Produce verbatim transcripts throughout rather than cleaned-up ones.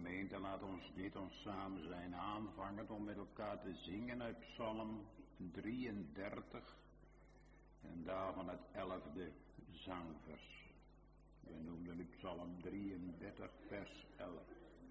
Gemeente, laat ons dit ons samen zijn aanvangen om met elkaar te zingen uit Psalm drieëndertig en daarvan het elfde zangvers. We noemden nu Psalm drieëndertig vers elf.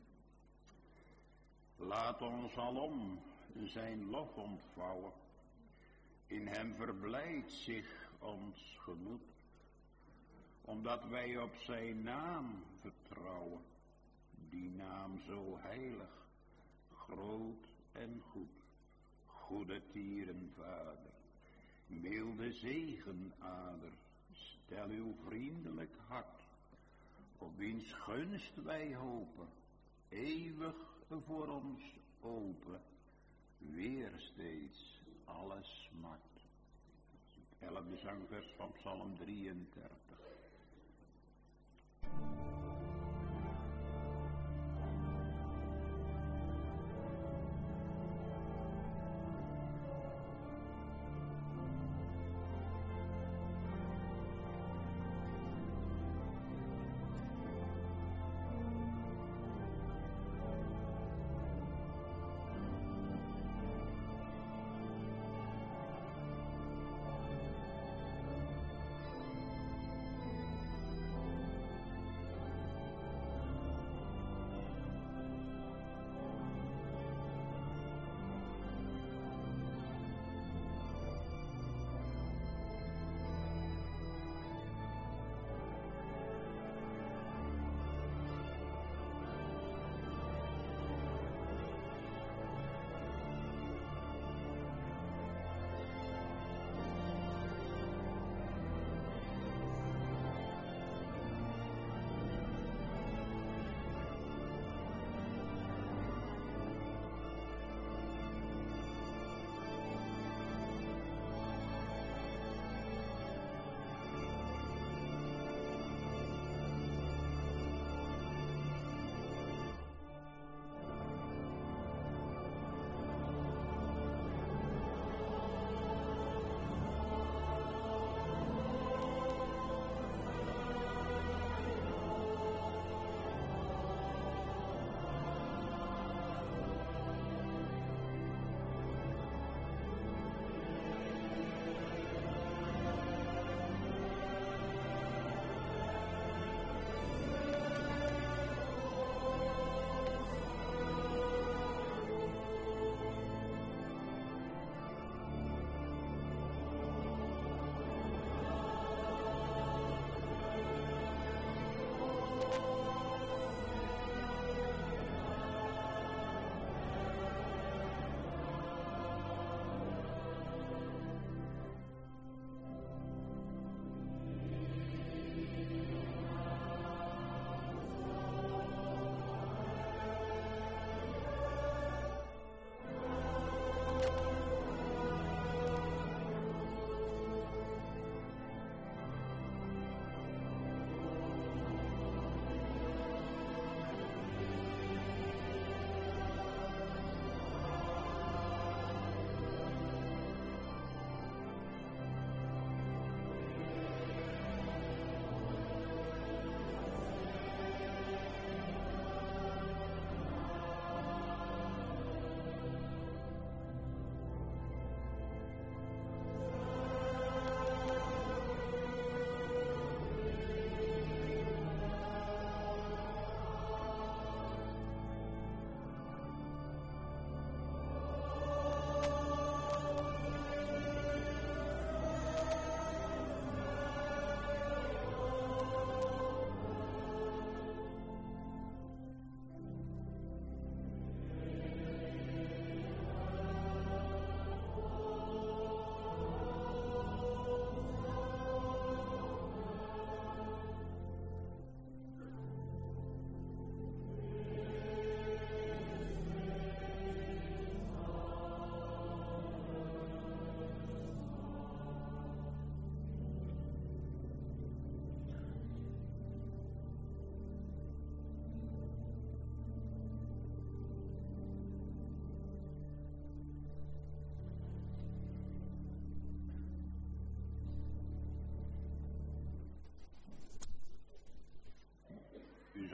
Laat ons alom zijn lof ontvouwen, in hem verblijdt zich ons gemoed, omdat wij op zijn naam vertrouwen. Die naam zo heilig, groot en goed, goede tierenvader, milde zegenader, stel uw vriendelijk hart, op wiens gunst wij hopen, eeuwig voor ons open, weer steeds alles smart. Het elfde zangvers van Psalm drieëndertig.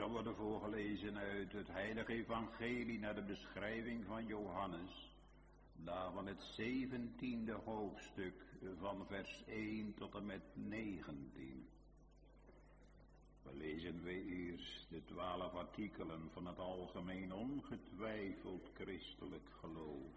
zal worden voorgelezen uit het heilige evangelie naar de beschrijving van Johannes, daarvan het zeventiende hoofdstuk van vers één tot en met negentien. We lezen we eerst de twaalf artikelen van het algemeen ongetwijfeld christelijk geloof.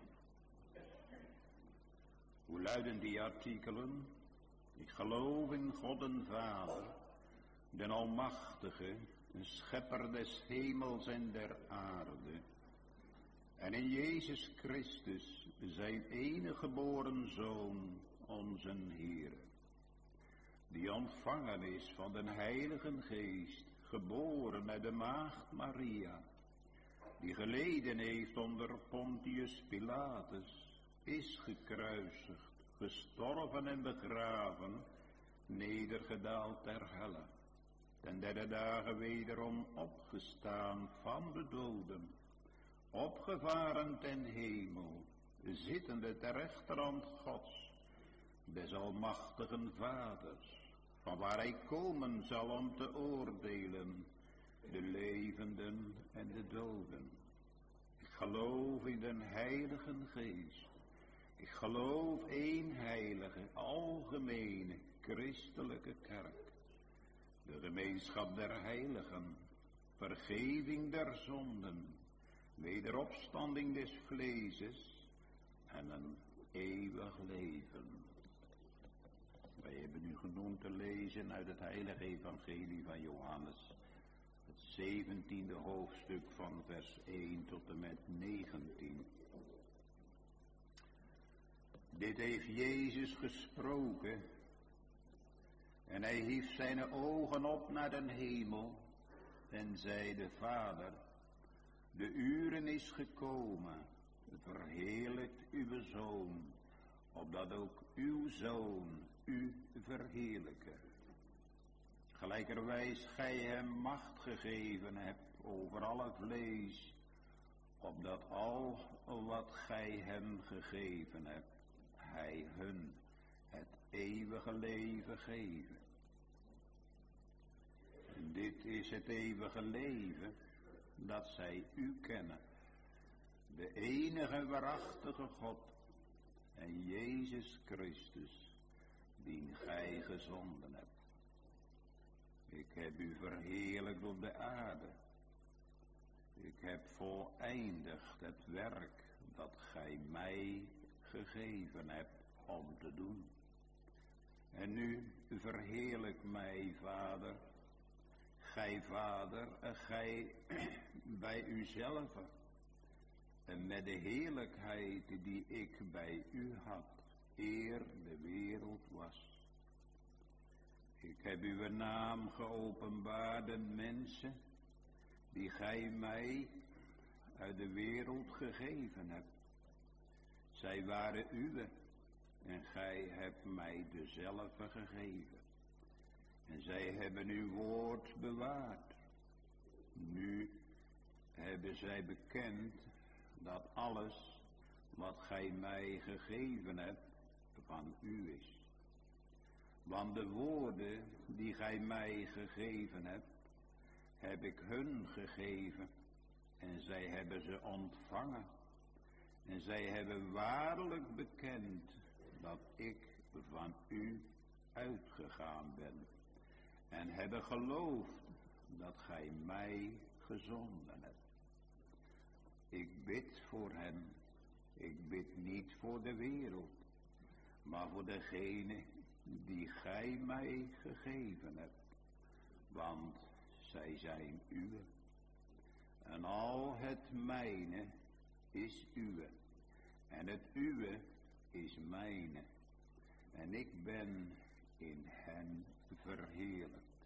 Hoe luiden die artikelen? Ik geloof in God en Vader, den Almachtige, schepper des hemels en der aarde, en in Jezus Christus, zijn enige geboren Zoon, onze Heer, die ontvangen is van den Heiligen Geest, geboren uit de maagd Maria, die geleden heeft onder Pontius Pilatus, is gekruisigd, gestorven en begraven, nedergedaald ter helle, ten derde dagen wederom opgestaan van de doden, opgevaren ten hemel, zittende ter rechterhand Gods, des almachtigen Vaders, van waar hij komen zal om te oordelen, de levenden en de doden. Ik geloof in den Heilige Geest. Ik geloof één heilige, algemene, christelijke kerk, de gemeenschap der heiligen, vergeving der zonden, wederopstanding des vleeses en een eeuwig leven. Wij hebben nu genoemd te lezen uit het heilige evangelie van Johannes, het zeventiende hoofdstuk van vers één tot en met negentien. Dit heeft Jezus gesproken en hij hief zijn ogen op naar den hemel en zeide: Vader, de uren is gekomen, verheerlijkt uw Zoon, opdat ook uw Zoon u verheerlijke. Gelijkerwijs gij hem macht gegeven hebt over alle vlees, opdat al wat gij hem gegeven hebt, hij hun het eeuwige leven geven. En dit is het eeuwige leven, dat zij u kennen, de enige waarachtige God en Jezus Christus, dien gij gezonden hebt. Ik heb u verheerlijkt op de aarde. Ik heb voleindigd het werk dat gij mij gegeven hebt om te doen. En nu verheerlijk mij, Vader, gij Vader, gij bij uzelf, en met de heerlijkheid die ik bij u had, eer de wereld was. Ik heb uw naam geopenbaard aan mensen, die gij mij uit de wereld gegeven hebt. Zij waren uwe, en gij hebt mij dezelfde gegeven. En zij hebben uw woord bewaard. Nu hebben zij bekend dat alles wat gij mij gegeven hebt van u is. Want de woorden die gij mij gegeven hebt, heb ik hun gegeven, en zij hebben ze ontvangen. En zij hebben waarlijk bekend dat ik van u uitgegaan ben, en hebben geloofd dat gij mij gezonden hebt. Ik bid voor hen, ik bid niet voor de wereld, maar voor degene die gij mij gegeven hebt, want zij zijn uwe. En al het mijne is uwe, en het uwe is mijne, en ik ben in hen verheerlijkt.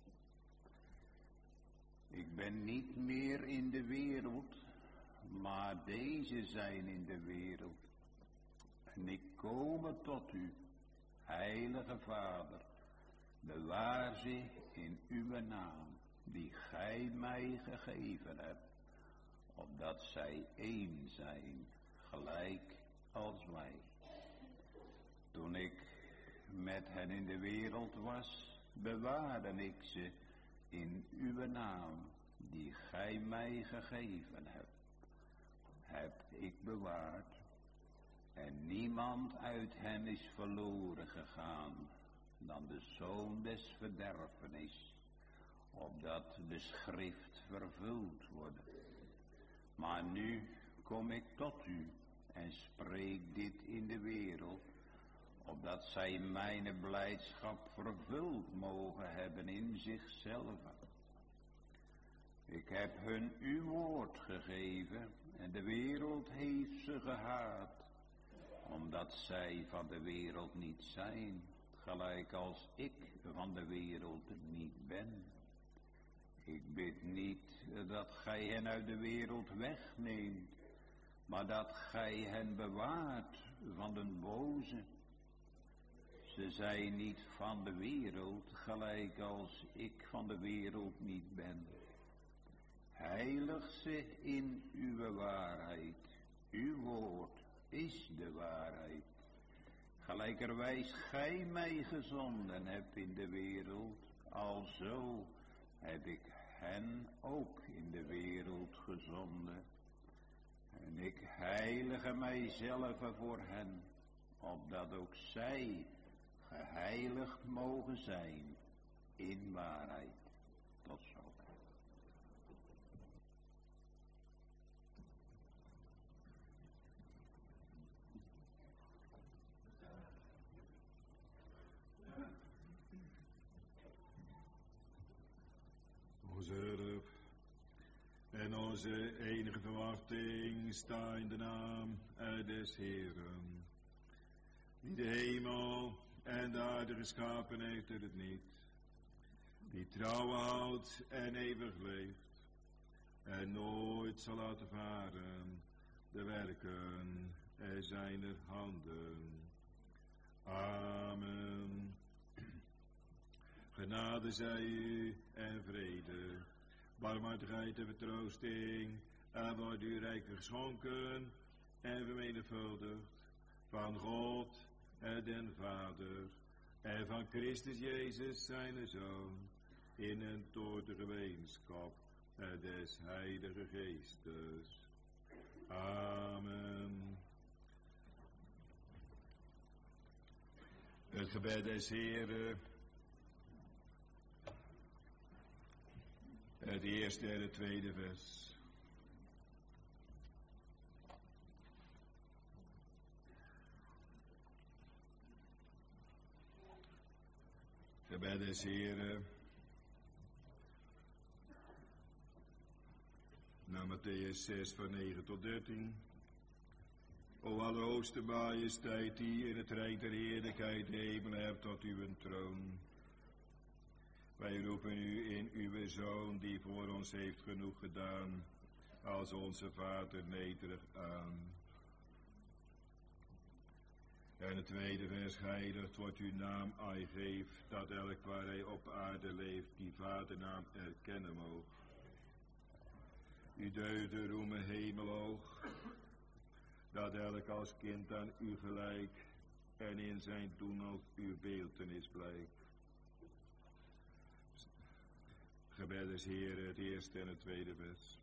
Ik ben niet meer in de wereld, maar deze zijn in de wereld. En ik kom tot u, heilige Vader, bewaar ze in uw naam, die gij mij gegeven hebt, opdat zij één zijn, gelijk als wij. Toen ik met hen in de wereld was, bewaarde ik ze in uw naam, die gij mij gegeven hebt, heb ik bewaard. En niemand uit hen is verloren gegaan dan de zoon des verderfenis, opdat de schrift vervuld wordt. Maar nu kom ik tot u en spreek dit in de wereld, opdat zij mijn blijdschap vervuld mogen hebben in zichzelf. Ik heb hun uw woord gegeven en de wereld heeft ze gehaat, omdat zij van de wereld niet zijn, gelijk als ik van de wereld niet ben. Ik bid niet dat gij hen uit de wereld wegneemt, maar dat gij hen bewaart van den boze. Ze zijn niet van de wereld, gelijk als ik van de wereld niet ben. Heilig ze in uw waarheid. Uw woord is de waarheid. Gelijkerwijs gij mij gezonden hebt in de wereld, alzo heb ik hen ook in de wereld gezonden. En ik heilige mijzelf voor hen, opdat ook zij geheiligd mogen zijn in waarheid. Tot zo. Onze hulp en onze enige verwachting sta in de naam des Heeren, die de hemel en de aarde geschapen heeft en het niet, die trouw houdt en eeuwig leeft en nooit zal laten varen de werken zijner handen. Amen. Genade zij u en vrede, barmhartigheid en vertroosting, en wordt u rijk geschonken en vermenigvuldigd van God en den Vader en van Christus Jezus zijn Zoon, in en door de gemeenschap des Heilige Geestes. Amen. Het gebed des Heeren. Het eerste en het tweede vers. Gebed des Heeren. Naar Matthäus zes van negen tot dertien. O allerhoogste majesteit die in het rijk der heerlijkheid de hemelen hebt tot uw troon. Wij roepen u in uw Zoon, die voor ons heeft genoeg gedaan, als onze Vader nederig aan. En het tweede vers, geheiligd wordt uw naam, ai geef, dat elk waar hij op aarde leeft, die vadernaam erkennen moog. U deugden roemen hemelhoog, dat elk als kind aan u gelijk, en in zijn doen als uw beeltenis blijkt. Gebed des Heeren, het eerste en het tweede vers.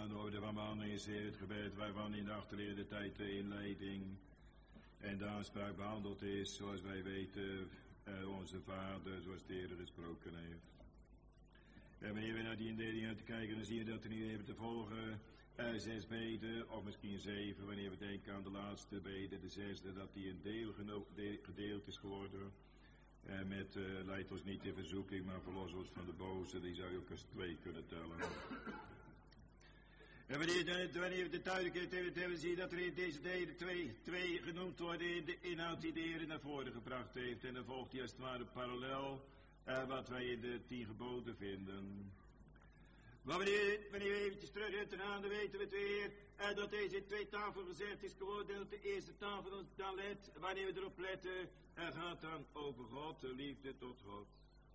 aan orde van mannen is het gebed waarvan in de achterleerde tijd de inleiding en de aanspraak behandeld is, zoals wij weten, uh, onze Vader, zoals het eerder gesproken heeft. En wanneer we naar die indeling uit kijken, dan zien we dat er nu even te volgen uh, zes beden, of misschien zeven, wanneer we denken aan de laatste bede, de zesde, dat die een deel geno- de- gedeeld is geworden. Uh, met uh, leid ons niet in verzoeking, maar verlos ons van de boze, die zou je ook als twee kunnen tellen. En wanneer, wanneer we de duidelijkheid hebben, hebben zien dat er in deze delen twee, twee genoemd worden in de inhoud die de Heer naar voren gebracht heeft. En dan volgt hij als het ware parallel uh, wat wij in de tien geboden vinden. Maar wanneer, wanneer we eventjes terug gaan, dan weten we het weer uh, dat deze in twee tafels gezet is geworden. En op de eerste tafel, dan let, wanneer we erop letten, uh, gaat dan over God, de liefde tot God.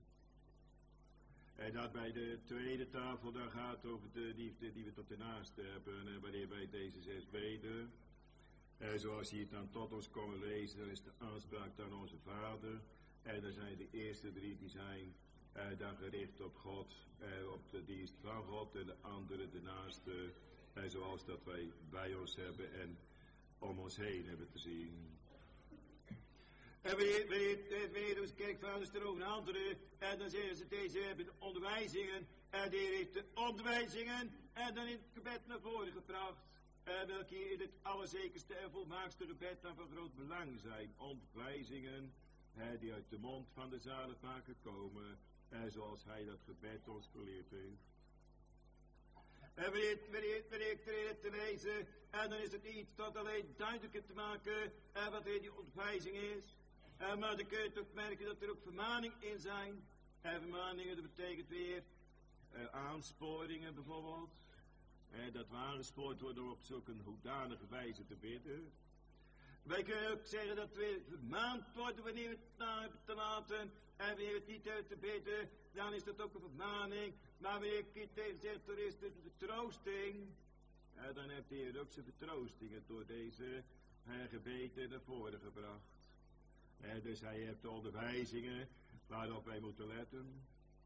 En dat bij de tweede tafel dan gaat over de liefde die we tot de naaste hebben. En wanneer wij deze zes beden, en zoals je het dan tot ons komen lezen, dan is de aanspraak dan onze Vader. En dan zijn de eerste drie die zijn eh, dan gericht op God, eh, op de dienst van God. En de andere, de naaste, eh, zoals dat wij bij ons hebben en om ons heen hebben te zien. En wanneer, wanneer, wanneer onze kerkvaders er over een andere, en dan zeggen ze deze hebben de onderwijzingen, en die heeft de onderwijzingen, en dan in het gebed naar voren gebracht, en welke hier in het allerzekerste en volmaakste gebed dan van groot belang zijn. Onderwijzingen, hè, die uit de mond van de zaligmaker komen, en zoals hij dat gebed ons geleerd heeft. En wanneer, wanneer, wanneer ik erin heb te lezen, en dan is het iets tot alleen duidelijker te maken, en wat weer die onderwijzing is. Uh, maar dan kun je toch merken dat er ook vermaning in zijn. En vermaningen, dat betekent weer uh, aansporingen bijvoorbeeld. Uh, dat we aangespoord worden om op zulke een hoedanige wijze te bidden. Wij kunnen ook zeggen dat we vermaand worden wanneer we het na hebben te laten. En wanneer we het niet hebben te bidden, dan is dat ook een vermaning. Maar wanneer ik hier tegen zeg, er is de vertroosting. Uh, dan heeft de Heer ook zijn vertroostingen door deze uh, gebeden naar voren gebracht. En dus hij heeft de onderwijzingen waarop wij moeten letten.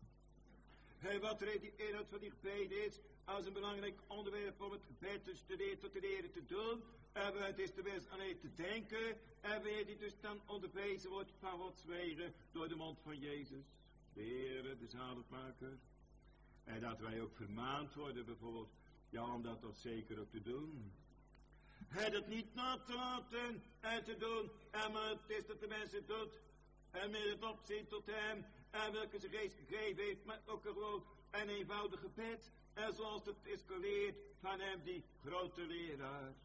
En wat er in die inhoud van die gebeden is, als een belangrijk onderwerp om het gebed dus te leren tot de Heer te doen. En het is tenminste alleen te denken. En wanneer die dus dan onderwezen wordt van Gods wegen door de mond van Jezus. De Heer, de zaligmaker. En dat wij ook vermaand worden bijvoorbeeld, ja, om dat toch zeker ook te doen. Hij dat niet na te laten en te doen, en maar het is dat de mensen doet, en met het opzien tot hem, en welke zijn geest gegeven heeft, maar ook gewoon een eenvoudig gebed, en zoals het is geleerd van hem, die grote leraar.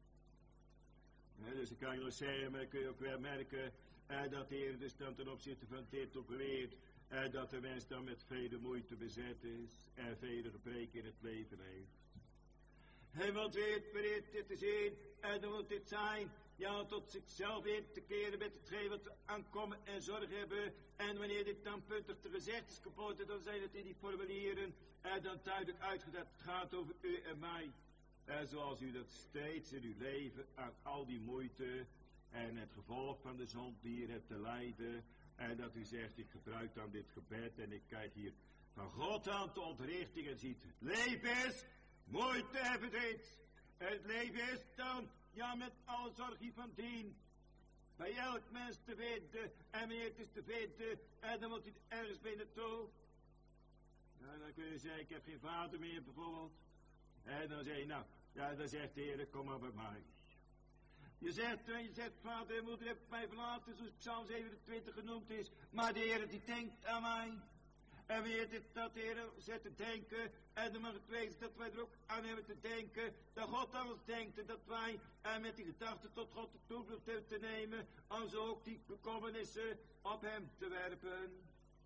Ja, dus ik kan je nog zeggen, maar kun je ook weer merken, eh, dat de Heer dus dan ten opzichte van dit ook leert, eh, dat de mens dan met vele moeite bezet is, en vele gebreken in het leven heeft. Hij wil weer bereid dit te zien, en dan moet dit zijn, ja, tot zichzelf in te keren met hetgeen wat we aankomen en zorg hebben. En wanneer dit dan puntig te gezegd is geboden, dan zijn het in die formulieren, en dan duidelijk uitgezet, het gaat over u en mij. En zoals u dat steeds in uw leven aan al die moeite en het gevolg van de zonde die je hebt te lijden, en dat u zegt, ik gebruik dan dit gebed en ik kijk hier van God aan de ontrichting en ziet, het leven is moeite en verdriet. Het leven is dan, ja, met alle zorg hiervan dien, bij elk mens te vinden, en wanneer het is te vinden, en dan moet hij ergens bij naartoe. Nou, dan kun je zeggen, ik heb geen vader meer bijvoorbeeld. En dan zeg je, nou, ja, dan zegt de Heer, kom maar bij mij. Je zegt, je zegt, vader en moeder heeft mij verlaten, zoals Psalm zevenentwintig genoemd is, maar de Heer die denkt aan mij. En wanneer dit dat de Heer zet te denken, en dan mag het wezen dat wij er ook aan hebben te denken, dat God aan ons denkt, en dat wij en met die gedachten tot God de toevlucht hebben te nemen, om zo ook die bekommernissen op hem te werpen.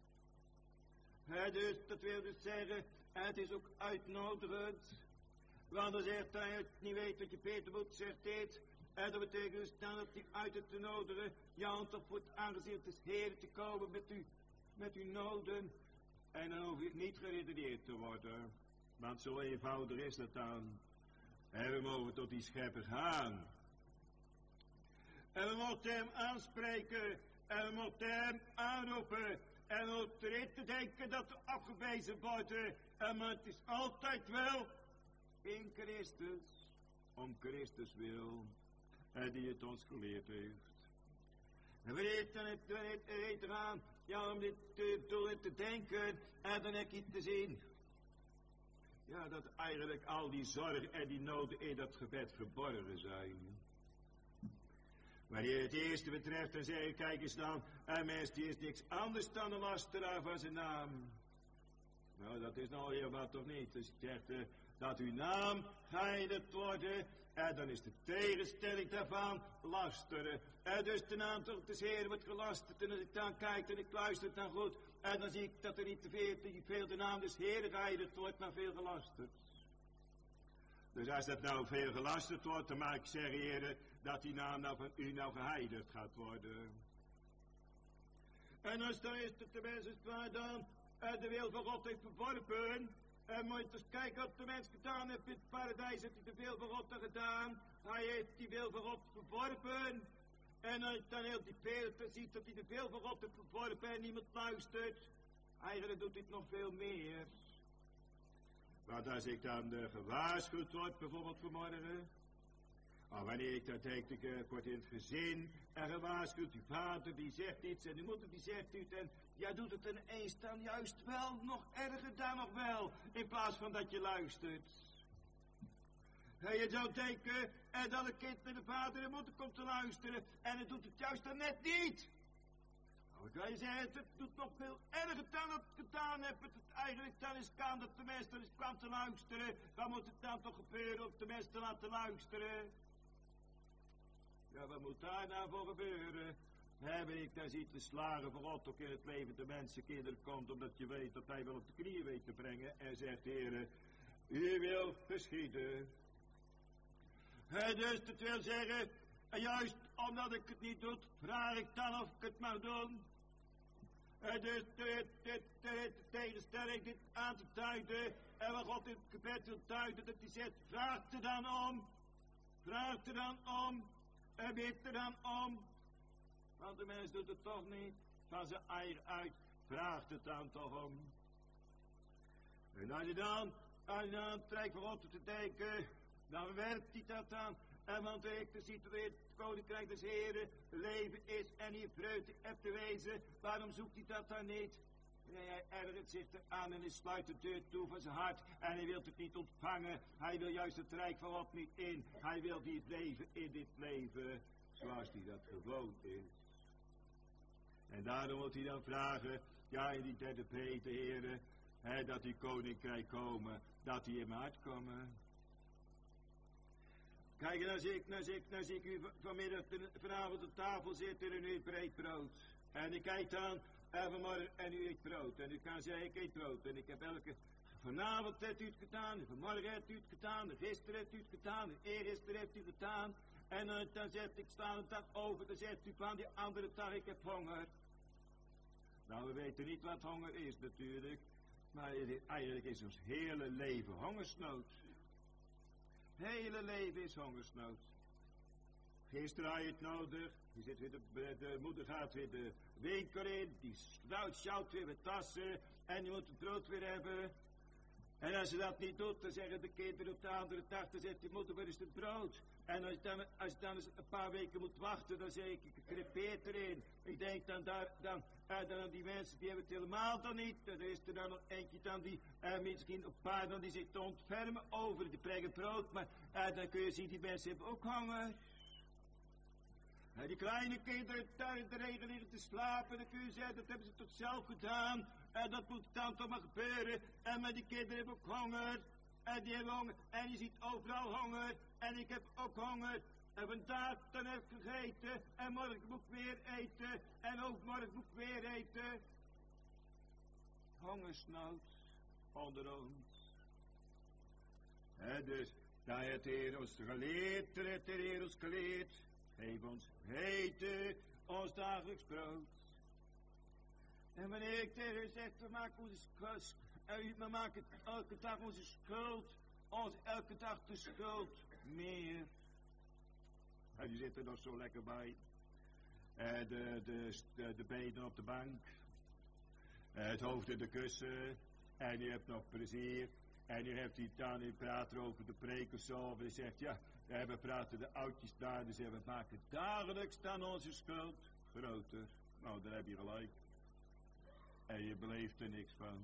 He, dus, dat wil dus zeggen, het is ook uitnodigend, want dan zegt hij, het niet weet wat je beter moet, zegt dit, en dat betekent dus dan dat hij uit het te nodigen, ja, om toch voor het aangezicht des Heeren te komen met, u, met uw noden. En dan hoef je niet geredeneerd te worden. Want zo eenvoudig is dat dan. En we mogen tot die schepper gaan. En we moeten hem aanspreken. En we moeten hem aanroepen. En we moeten erin te denken dat we afgewezen worden. En maar het is altijd wel in Christus, om Christus wil, en die het ons geleerd heeft. En we weten het, we weten aan, ja, om dit te, te, te denken, en dan heb je het te zien. Ja, dat eigenlijk al die zorgen en die noden in dat gebed verborgen zijn. Wanneer het eerste betreft, dan zeg ik, kijk eens dan, een mens die is niks anders dan een lasteraar van zijn naam. Nou, dat is nou heel wat toch niet. Dus je zegt uh, dat uw naam geheiligd worden, en dan is de tegenstelling daarvan lasteren. En dus de naam toch des Heeren wordt gelasterd, en als ik dan kijk en ik luister dan goed, en dan zie ik dat er niet te veel, te veel de naam des Heeren geheiligd wordt, maar veel gelasterd. Dus als dat nou veel gelasterd wordt, dan mag ik zeggen, Heere, dat die naam nou van u nou geheiligd gaat worden. En als dan is het de mens waar dan uh, de wil van God heeft verworpen, en moet je eens kijken wat de mens gedaan heeft in het paradijs, heeft hij de wil van God gedaan, hij heeft die wil van God verworpen, en als je dan heel die veel ziet dat hij de wil van God heeft verworpen en niemand luistert, eigenlijk doet hij het nog veel meer. Want als ik dan uh, gewaarschuwd word, bijvoorbeeld vanmorgen, of wanneer ik dan denk, ik, uh, ik word in het gezin en gewaarschuwd, die vader die zegt iets en die moeder die zegt iets en jij doet het ineens dan juist wel, nog erger dan nog wel, in plaats van dat je luistert. En je zou denken en dat een kind met de vader en moeder komt te luisteren en het doet het juist dan net niet. Nou, kan je zeggen, het doet nog veel erger dan het gedaan heeft. Het eigenlijk dan is kan dat de mens dan eens kwam te luisteren. Wat moet het dan toch gebeuren om de mens te laten luisteren? Ja, wat moet daar nou voor gebeuren? Heb ik daar ziet de slagen voor God ook in het leven de mensenkinderen komt, omdat je weet dat hij wel op de knieën weet te brengen en zegt, Heere, u wil geschieden. En dus dat wil zeggen, en juist omdat ik het niet doe, vraag ik dan of ik het mag doen. En dus de, de, de, de tegenstelling dit aan te duiden, en wat God in het gebed wil duiden, dat hij zegt, vraag er dan om, vraag er dan om, en bid er dan om. Want de mens doet het toch niet, van zijn eigen uit, vraagt het dan toch om. En als je dan, als je dan trekt voor God te denken, dan werkt hij dat dan. En want ik de ziet weer het koninkrijk des Heren leven is en hier vreugde hebt te wezen. Waarom zoekt hij dat dan niet? Nee, hij ergert zich eraan en hij sluit de deur toe van zijn hart. En hij wil het niet ontvangen. Hij wil juist het rijk van God niet in. Hij wil niet leven in dit leven zoals hij dat gewoon is. En daarom moet hij dan vragen, ja in die derde Peter, Heren, hè, dat die koninkrijk komen, dat die in mijn hart komen. Kijk, dan zie ik, dan zie ik, dan zie ik u vanmiddag vanavond op tafel zitten en u eet breedbrood. En ik kijk dan en vanmorgen en u eet brood. En u kan zeggen, ik eet brood. En ik heb elke, vanavond hebt u het gedaan, en vanmorgen hebt u het gedaan, en gisteren hebt u het gedaan, en eergisteren hebt u het gedaan. En uh, dan zegt ik, sla een dag over, dan zegt u van die andere dag, ik heb honger. Nou, we weten niet wat honger is natuurlijk, maar eigenlijk is ons hele leven hongersnood. Hele leven is hongersnood. Gisteren had je het nodig. Je zit weer de, de moeder gaat weer de winkel in. Die schuilt, sjouwt weer met tassen. En die moet het brood weer hebben. En als ze dat niet doet, dan zeggen de kinderen op de andere dag, dan zegt de moeder, waar is het brood? En als je dan, als je dan eens een paar weken moet wachten, dan zeg ik, ik crepeer erin. Ik denk dan, daar, dan, uh, dan die mensen, die hebben het helemaal dan niet. Er is er dan nog eentje dan die, uh, misschien een paar dan die zich te ontfermen over, die brengen brood. Maar uh, dan kun je zien, die mensen hebben ook honger. Uh, die kleine kinderen daar in de regen liggen te slapen, dan kun je zeggen, dat hebben ze toch zelf gedaan. En uh, dat moet dan toch maar gebeuren. En uh, maar die kinderen hebben ook honger. En die hebben honger. En je ziet overal honger. En ik heb ook honger. En vandaag dan heb ik gegeten. En morgen moet ik weer eten. En ook morgen moet ik weer eten. Hongersnood onder ons. En dus, daar heeft de Heer ons geleerd. Daar heeft de Heer ons geleerd. Geef ons eten, ons dagelijks brood. En wanneer ik tegen u zeg, we maken onze schuld. We maken elke dag onze schuld. Ons elke dag de schuld meer. En die zit er nog zo lekker bij. Uh, de, de, de, de benen op de bank. Uh, het hoofd in de kussen. En je hebt nog plezier. En nu heeft hij dan, u praat er over de prekers over, en zegt, ja, we praten de oudjes daar, dus we maken dagelijks dan onze schuld groter. Nou, daar heb je gelijk. En je beleeft er niks van.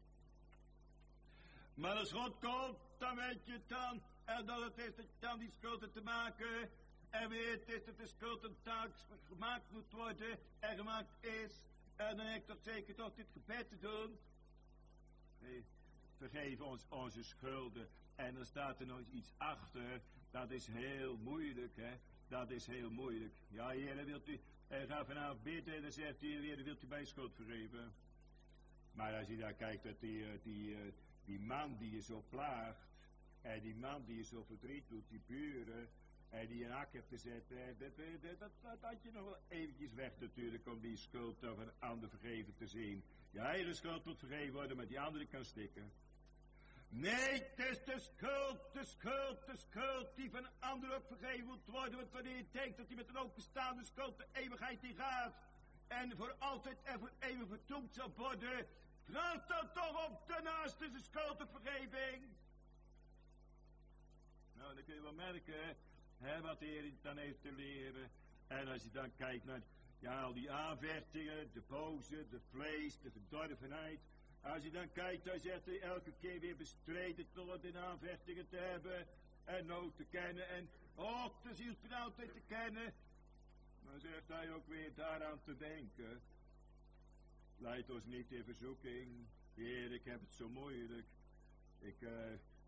Maar als God komt, dan weet je het dan, en dat het is dat je dan die schulden te maken, en weet is dat de schuld een taak gemaakt moet worden, en gemaakt is, en dan heb ik toch zeker toch dit gebed te doen. Nee, vergeef ons onze schulden, en dan staat er nog iets achter, dat is heel moeilijk, hè, dat is heel moeilijk. Ja, Heer, wilt u, en ga vanavond bidden, en dan zegt u, Heer, wilt u mij schuld vergeven? Maar als je daar kijkt, dat die, die, die man die je zo plaagt, en die man die je zo verdriet doet, die buren, en die een hak heeft gezet, dat, dat, dat, dat had je nog wel eventjes weg natuurlijk, om die schuld van een ander vergeven te zien. Je eigen schuld moet vergeven worden, maar die andere kan stikken. Nee, het is de schuld, de schuld, de schuld die van een ander ook vergeven moet worden, want wanneer je denkt dat hij met een openstaande schuld de eeuwigheid in gaat, en voor altijd en voor eeuwig verdoemd zal worden, vraag dan toch op de naaste zijn schuld op vergeving. Nou, dan kun je wel merken, hè, wat de Heer dan heeft te leren. En als je dan kijkt naar, ja, al die aanvechtingen, de boze, de vlees, de verdorvenheid. Als je dan kijkt, dan zegt hij elke keer weer bestreden te worden in aanvechtingen te hebben, en nood te kennen, en ook de zielsbenauwdheid te kennen. Dan zegt hij ook weer daaraan te denken. Leid ons niet in verzoeking. Heer, ik heb het zo moeilijk. Ik, uh,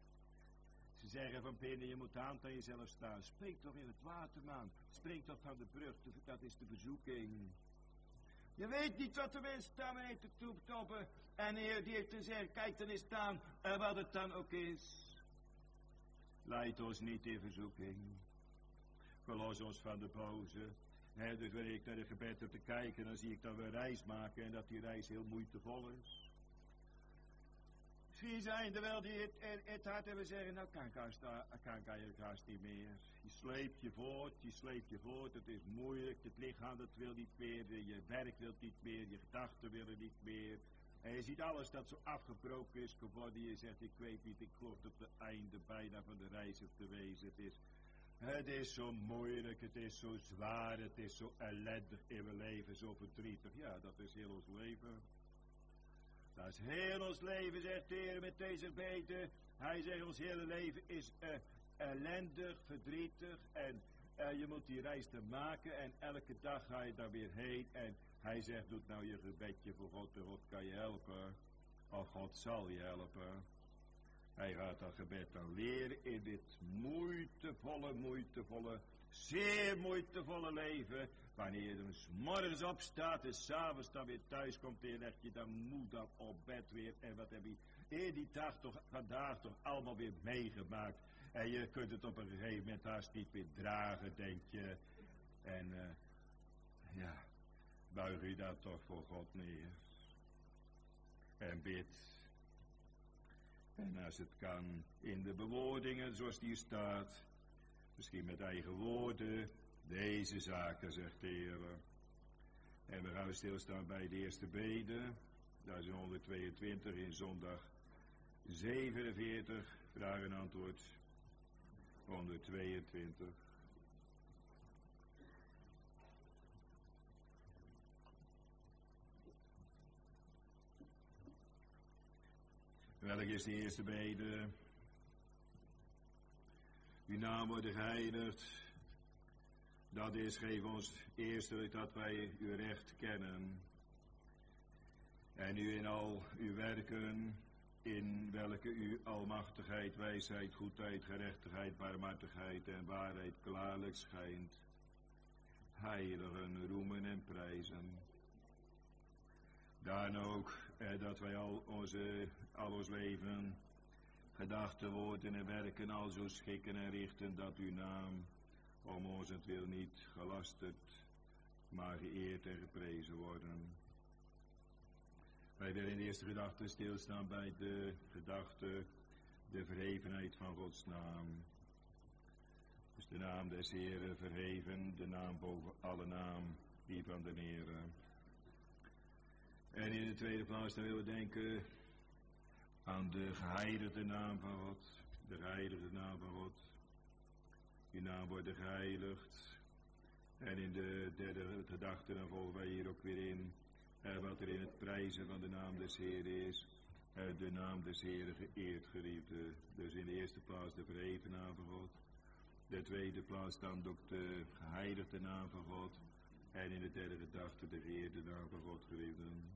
ze zeggen van binnen, je moet de hand aan jezelf staan. Spreek toch in het water, man. Spreek toch van de brug, dat is de verzoeking. Je weet niet wat de mens daarmee te toestoppen. En de Heer die heeft te zeggen, kijk dan eens staan, en wat het dan ook is. Leid ons niet in verzoeking. Verlos ons van de boze. He, dus wanneer ik naar de gebed heb te kijken, dan zie ik dat we een reis maken en dat die reis heel moeitevol is. Misschien zijn er wel die het, het, het hart hebben zeggen, nou kan ik eigenlijk haast niet meer. Je sleept je voort, je sleept je voort, het is moeilijk, het lichaam dat wil niet meer, je werk wil niet meer, je gedachten willen niet meer. En je ziet alles dat zo afgebroken is geworden, je zegt, ik weet niet, ik geloof dat het einde bijna van de reis op te wezen het is. Het is zo moeilijk, het is zo zwaar, het is zo ellendig in mijn leven, zo verdrietig. Ja, dat is heel ons leven. Dat is heel ons leven, zegt de Heer met deze gebeden. Hij zegt, ons hele leven is uh, ellendig, verdrietig. En uh, je moet die reis te maken en elke dag ga je daar weer heen. En hij zegt, doe nou je gebedje voor God en God kan je helpen. Of God zal je helpen. Hij gaat dat gebed dan leren in dit moeitevolle, moeitevolle, zeer moeitevolle leven. Wanneer je er 's morgens opstaat en 's avonds dan weer thuis komt en leg je dan moe dan op bed weer. En wat heb je in die dag toch, vandaag toch allemaal weer meegemaakt. En je kunt het op een gegeven moment haast niet meer dragen, denk je. En uh, ja, buig je dat toch voor God neer. En bid. En als het kan, in de bewoordingen zoals die staat, misschien met eigen woorden, deze zaken, zegt de Heer. En we gaan stilstaan bij de eerste bede, dat is in honderdtweeëntwintig in zondag zevenenveertig, vraag en antwoord honderdtweeëntwintig. Welk is de eerste bede? Uw naam wordt geheiligd. Dat is, geef ons eerstelijk dat wij uw recht kennen. En u in al uw werken, in welke uw almachtigheid, wijsheid, goedheid, gerechtigheid, barmhartigheid en waarheid klaarlijk schijnt. Heiligen, roemen en prijzen. Dan ook eh, dat wij al, onze, al ons leven, gedachten, woorden en werken al zo schikken en richten dat uw naam om ons het wil niet gelasterd, maar geëerd en geprezen worden. Wij willen in de eerste gedachte stilstaan bij de gedachte, de verhevenheid van Gods naam. Dus de naam des Heeren verheven, de naam boven alle naam, die van de Heere. En in de tweede plaats dan willen we denken aan de geheiligde naam van God, de geheiligde naam van God. Uw naam wordt geheiligd. En in de derde gedachte, dan volgen wij hier ook weer in, eh, wat er in het prijzen van de naam des Heeren is. Eh, de naam des Heeren geëerd, geliefde. Dus in de eerste plaats de verheven naam van God. De tweede plaats dan ook de geheiligde naam van God. En in de derde gedachte de geëerde naam van God, geliefden.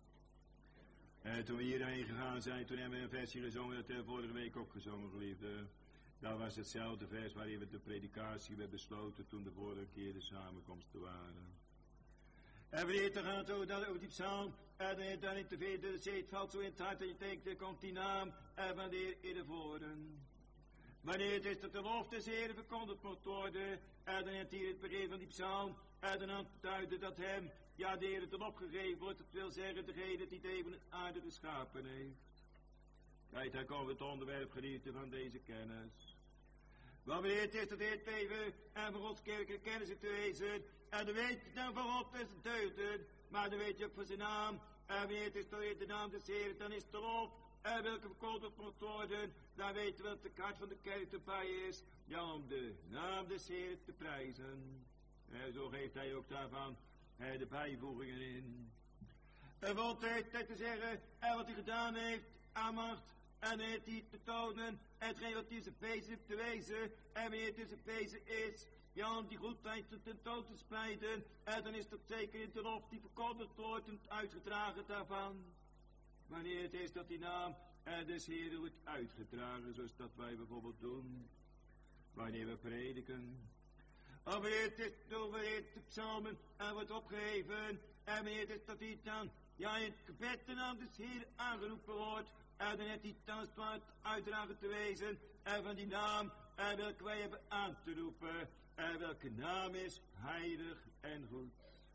En toen we hierheen gegaan zijn, toen hebben we een versje gezongen, dat hebben we vorige week ook gezongen, geliefden. Dat was hetzelfde vers waarin we de predikatie hebben besloten toen de vorige keer de samenkomsten waren. En wanneer het gaat over, dat, over die psalm, en dan in te veel zit, valt zo in het hart en je denkt, er komt die naam, en wanneer in de voren. Wanneer het is dat de lof des Heeren verkondigd moet worden, en dan heeft hier het begin van die psalm, en dan duiden dat hem, ja, de Heer het erop gegeven wordt, dat wil zeggen, degene die de hemel en aarde geschapen heeft. Kijk, daar komt het onderwerp genieten van deze kennis. Want wanneer het is dat Heer het leven en van Gods kerkelijke kennis te wezen, en dan weet je dan van God is deugden, maar dan weet je ook van zijn naam, en wanneer het is dat Heer de naam des Heeren, dan is de lof, en welke verkondigd moet worden, dan weten we dat de kaart van de kerk erbij is, ja, om de naam des Heeren te prijzen. En zo geeft hij ook daarvan de bijvoegingen in. En wat heeft hij te zeggen, en wat hij gedaan heeft, aan macht, en heeft hij te tonen, en hetgeen wat hij zijn feest heeft te wezen, en wanneer het zijn feest is, ja, om die goedheid ten toon te spreiden, en dan is dat zeker in de lof die verkondigd wordt en uitgedragen daarvan. Wanneer het is dat die naam en des Heeren wordt uitgedragen, zoals dat wij bijvoorbeeld doen, wanneer we prediken. Of wanneer het is, wanneer de psalmen en wordt opgeheven, en wanneer het is dat hij dan, ja, in het gebed de naam des Heeren aangeroepen wordt, en dan heeft hij dan het waard uitdragen te wezen, en van die naam, en welke wij hebben aan te roepen, en welke naam is heilig en goed.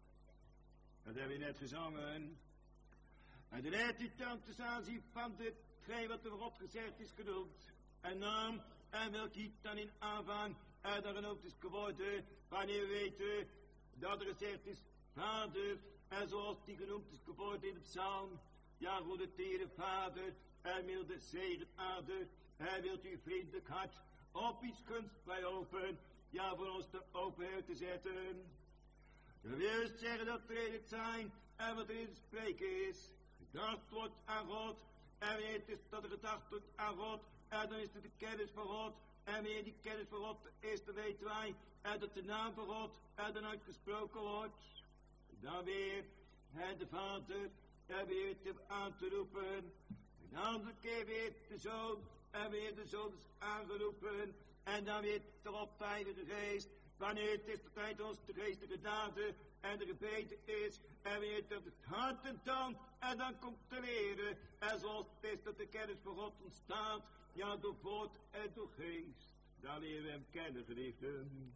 Dat hebben we net gezongen. En dan heeft hij dan te aanzien van hetgeen wat er God gezegd is genoemd. En naam, en welke hij dan in aanvang, en dan ook is geworden, wanneer we weten dat er gezegd is, Vader, en zoals die genoemd is geworden in de psalm, ja, goede tere Vader, en milde zegen aarde, hij wilt uw vriendelijk hart op iets gunst bij open, ja, voor ons te open te zetten. Dat wil zeggen dat er in het zijn, en wat er in het spreken is, gedacht wordt aan God, en wanneer het is dat er gedacht wordt aan God, en dan is er de kennis van God, en wanneer die kennis van God is, dan weten wij, en dat de naam van God, en dan uitgesproken wordt, dan weer, en de Vader, en weer te aan te roepen, een andere keer weer de Zoon, en weer de Zoon is aangeroepen, en dan weer erop de Heilige Geest, wanneer het is dat hij ons de geestelijke daden en de gebeden is, en weer dat het hart en dan, en dan komt te leren, en zoals het is dat de kennis van God ontstaat, ja, door woord en door geest, dan leren we hem kennen, geliefden.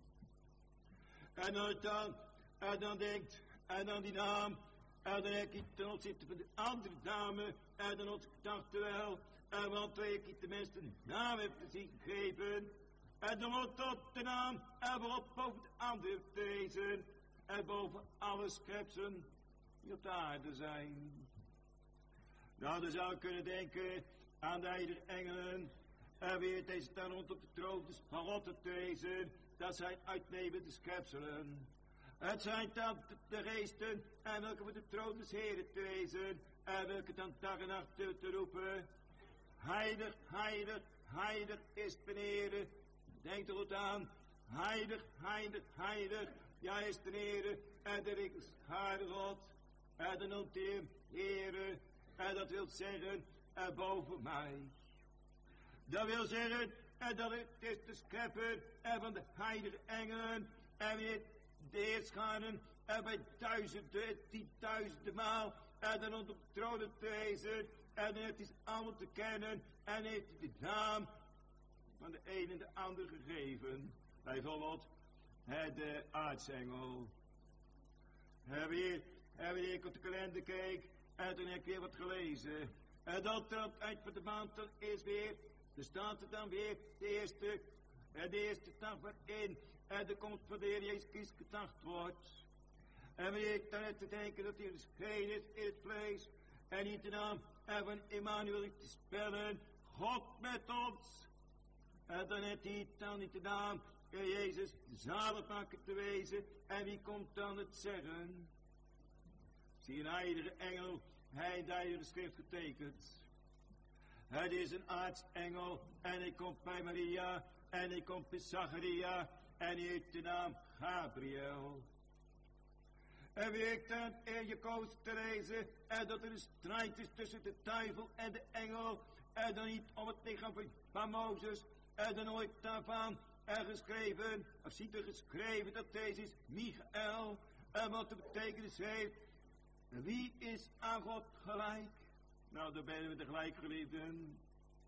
En dan, dan, en dan denkt, en dan die naam, en dan heb ik ten opzichte van de andere dame, en dan ons gedachte wel, en want wij ik de mensen een naam heb te zien gegeven, en dan wordt dat de naam, en waarop boven de andere te wezen, en boven alle schepselen die op de aarde zijn. Nou, dan zou ik kunnen denken aan de heilige engelen, en weer deze dan rondom de troon des van God te wezen, dat zijn uitnemende schepselen. Het zijn dan de geesten, en welke voor de troon des Heeren te wezen, en welke dan dag en nacht te, te roepen. Heilig, heilig, heilig is de Heere. Denk er goed aan. Heilig, heilig, heilig. Ja, is de Heere. En de rechtvaardige God. En dan noemt hij hem Heere. En dat wil zeggen, en boven mij. Dat wil zeggen, en dat het is de schepper en van de heilige engelen. En weer de heerscharen. En bij duizenden, tienduizenden maal. En dan onder de tronen te wezen. En dan heeft hij ze allemaal te kennen. En heeft hij de naam van de een en de ander gegeven. Bijvoorbeeld de aartsengel. En weer, en weer ik op de kalender keek. En toen heb ik weer wat gelezen. En dat aan het eind van de maand dan is weer. Er staat er dan weer de eerste. En de eerste dag waarin. En de komst van de Heer Jezus Christus gedacht wordt. En wanneer ik dan heb te denken dat hij geschreven is in het vlees. En niet de naam van Emmanuel te spellen, God met ons. En dan heeft hij dan niet de naam van Jezus zaligmaker te wezen. En wie komt dan het zeggen? Zie een heilige engel, hij de heilige schrift getekend. Het is een aartsengel en hij komt bij Maria en hij komt bij Zacharia en hij heeft de naam Gabriel. En wie heeft dan in je koos te lezen en dat er een strijd is tussen de duivel en de engel en dan niet om het lichaam van Mozes en dan ooit daarvan er geschreven, of ziet er geschreven dat deze is Michael en wat de betekenis heeft. Wie is aan God gelijk? Nou, daar ben we tegelijk geliefden.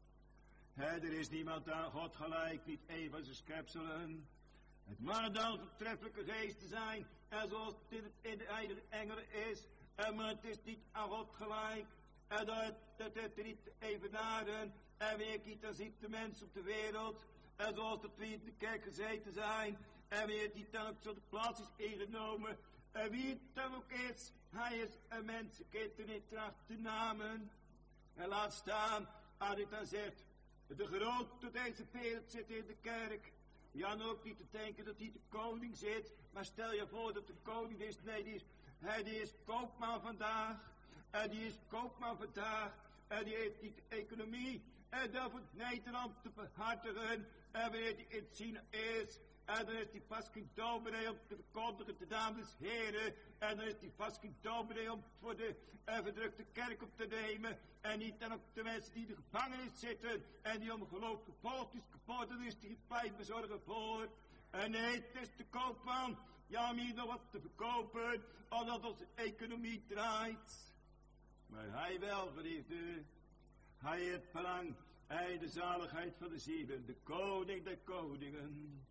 Er is niemand aan God gelijk, niet een van zijn schepselen. Het maar dan vertreffelijke geesten zijn, en zoals dit in de heilige engelen is, en maar het is niet aan God gelijk, en dat, dat het er niet te evenaren, en wie niet, dan ziet de mens op de wereld, en zoals dat we in de kerk gezeten zijn, en wie het niet dan op zo'n plaats is ingenomen, en wie het dan ook is, hij is een mensenkind in tracht te namen. En laat staan, als hij dan zegt, de grote deze wereld zit in de kerk. Ja, en ook niet te denken dat hij de koning zit, maar stel je voor dat de koning is. Nee, die is, hij die is koopman vandaag, en die is koopman vandaag, en die heeft niet de economie, en dat voor Nederland te behartigen, en wanneer die in China is, en dan is die vast geen dominee om te verkondigen de naam des Heren. En dan is die vast geen dominee om voor de uh, verdrukte kerk op te nemen. En niet dan ook de mensen die in de gevangenis zitten. En die om geloof kapot is kapot. Dan is die pijn bezorgen voor. En nee, het is de koopman. Ja, om hier nog wat te verkopen. Omdat onze economie draait. Maar hij wel, geliefde. Hij heeft belang. Hij de zaligheid van de zielen. De koning der koningen.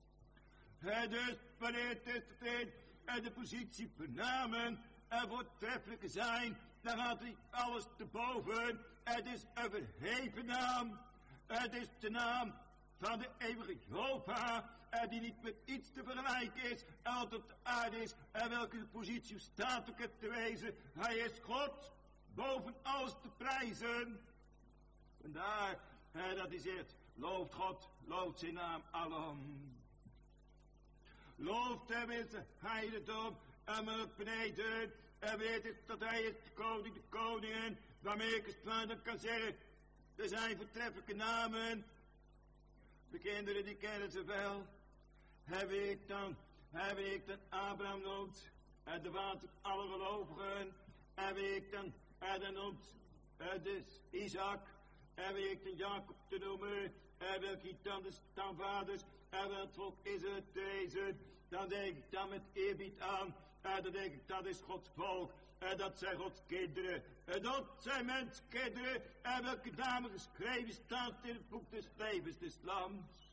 Het is wanneer het is tijd en de positie vernamen en voortreffelijke zijn, dan gaat hij alles te boven. Het is een verheven naam. Het is de naam van de eeuwige Jehovah, en die niet met iets te vergelijken is, en wat op de aarde is, en welke positie staat ook het te wezen. Hij is God, boven alles te prijzen. Vandaar hè, dat hij zegt, looft God, looft zijn naam alom. Looft hem in zijn heiligdom en met beneden. En weet het dat hij is de koning, de koningen. Waarmee ik het van kan zeggen. Er zijn voortreffelijke namen. De kinderen die kennen ze wel. Hij weet dan, hij weet dan Abraham noemt. En de water alle gelovigen. Hij weet dan, hij dan noemt. Het is Isaac. Hij weet dan Jacob te noemen. Hij wil niet dan de stamvaders. En welk volk is het deze? Dan denk ik dan met eerbied aan. En dan denk ik, dat is Gods volk. En dat zijn Gods kinderen. En dat zijn menskinderen. En welke namen geschreven staat in het boek des levens des lams.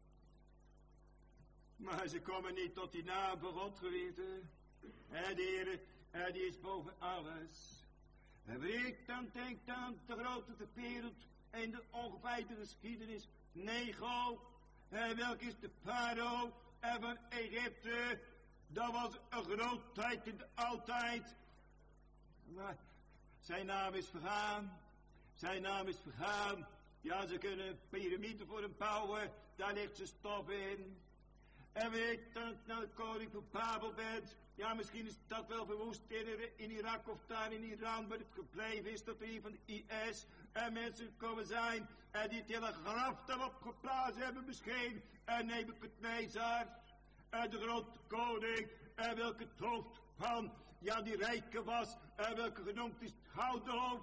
Maar ze komen niet tot die naam van God, geliefde. En de Heer, en die is boven alles. En wanneer ik dan denk aan de grote de wereld en de ongeveide geschiedenis. Nego. En welk is de farao en van Egypte? Dat was een grootheid in de oudheid. Maar zijn naam is vergaan. Zijn naam is vergaan. Ja, ze kunnen een piramide voor hem bouwen. Daar ligt zijn stof in. En weet dat het nou de koning van Babel bent. Ja, misschien is dat wel verwoest in, in Irak of daar in Iran. Maar het gebleven is dat er hier van de I S en mensen komen zijn. En die het hele graf daarop geplaatst hebben misschien. En Nebukadnezar. En de grote koning. En welke het hoofd van. Ja, die rijke was. En welke genoemd is het gouden hoofd.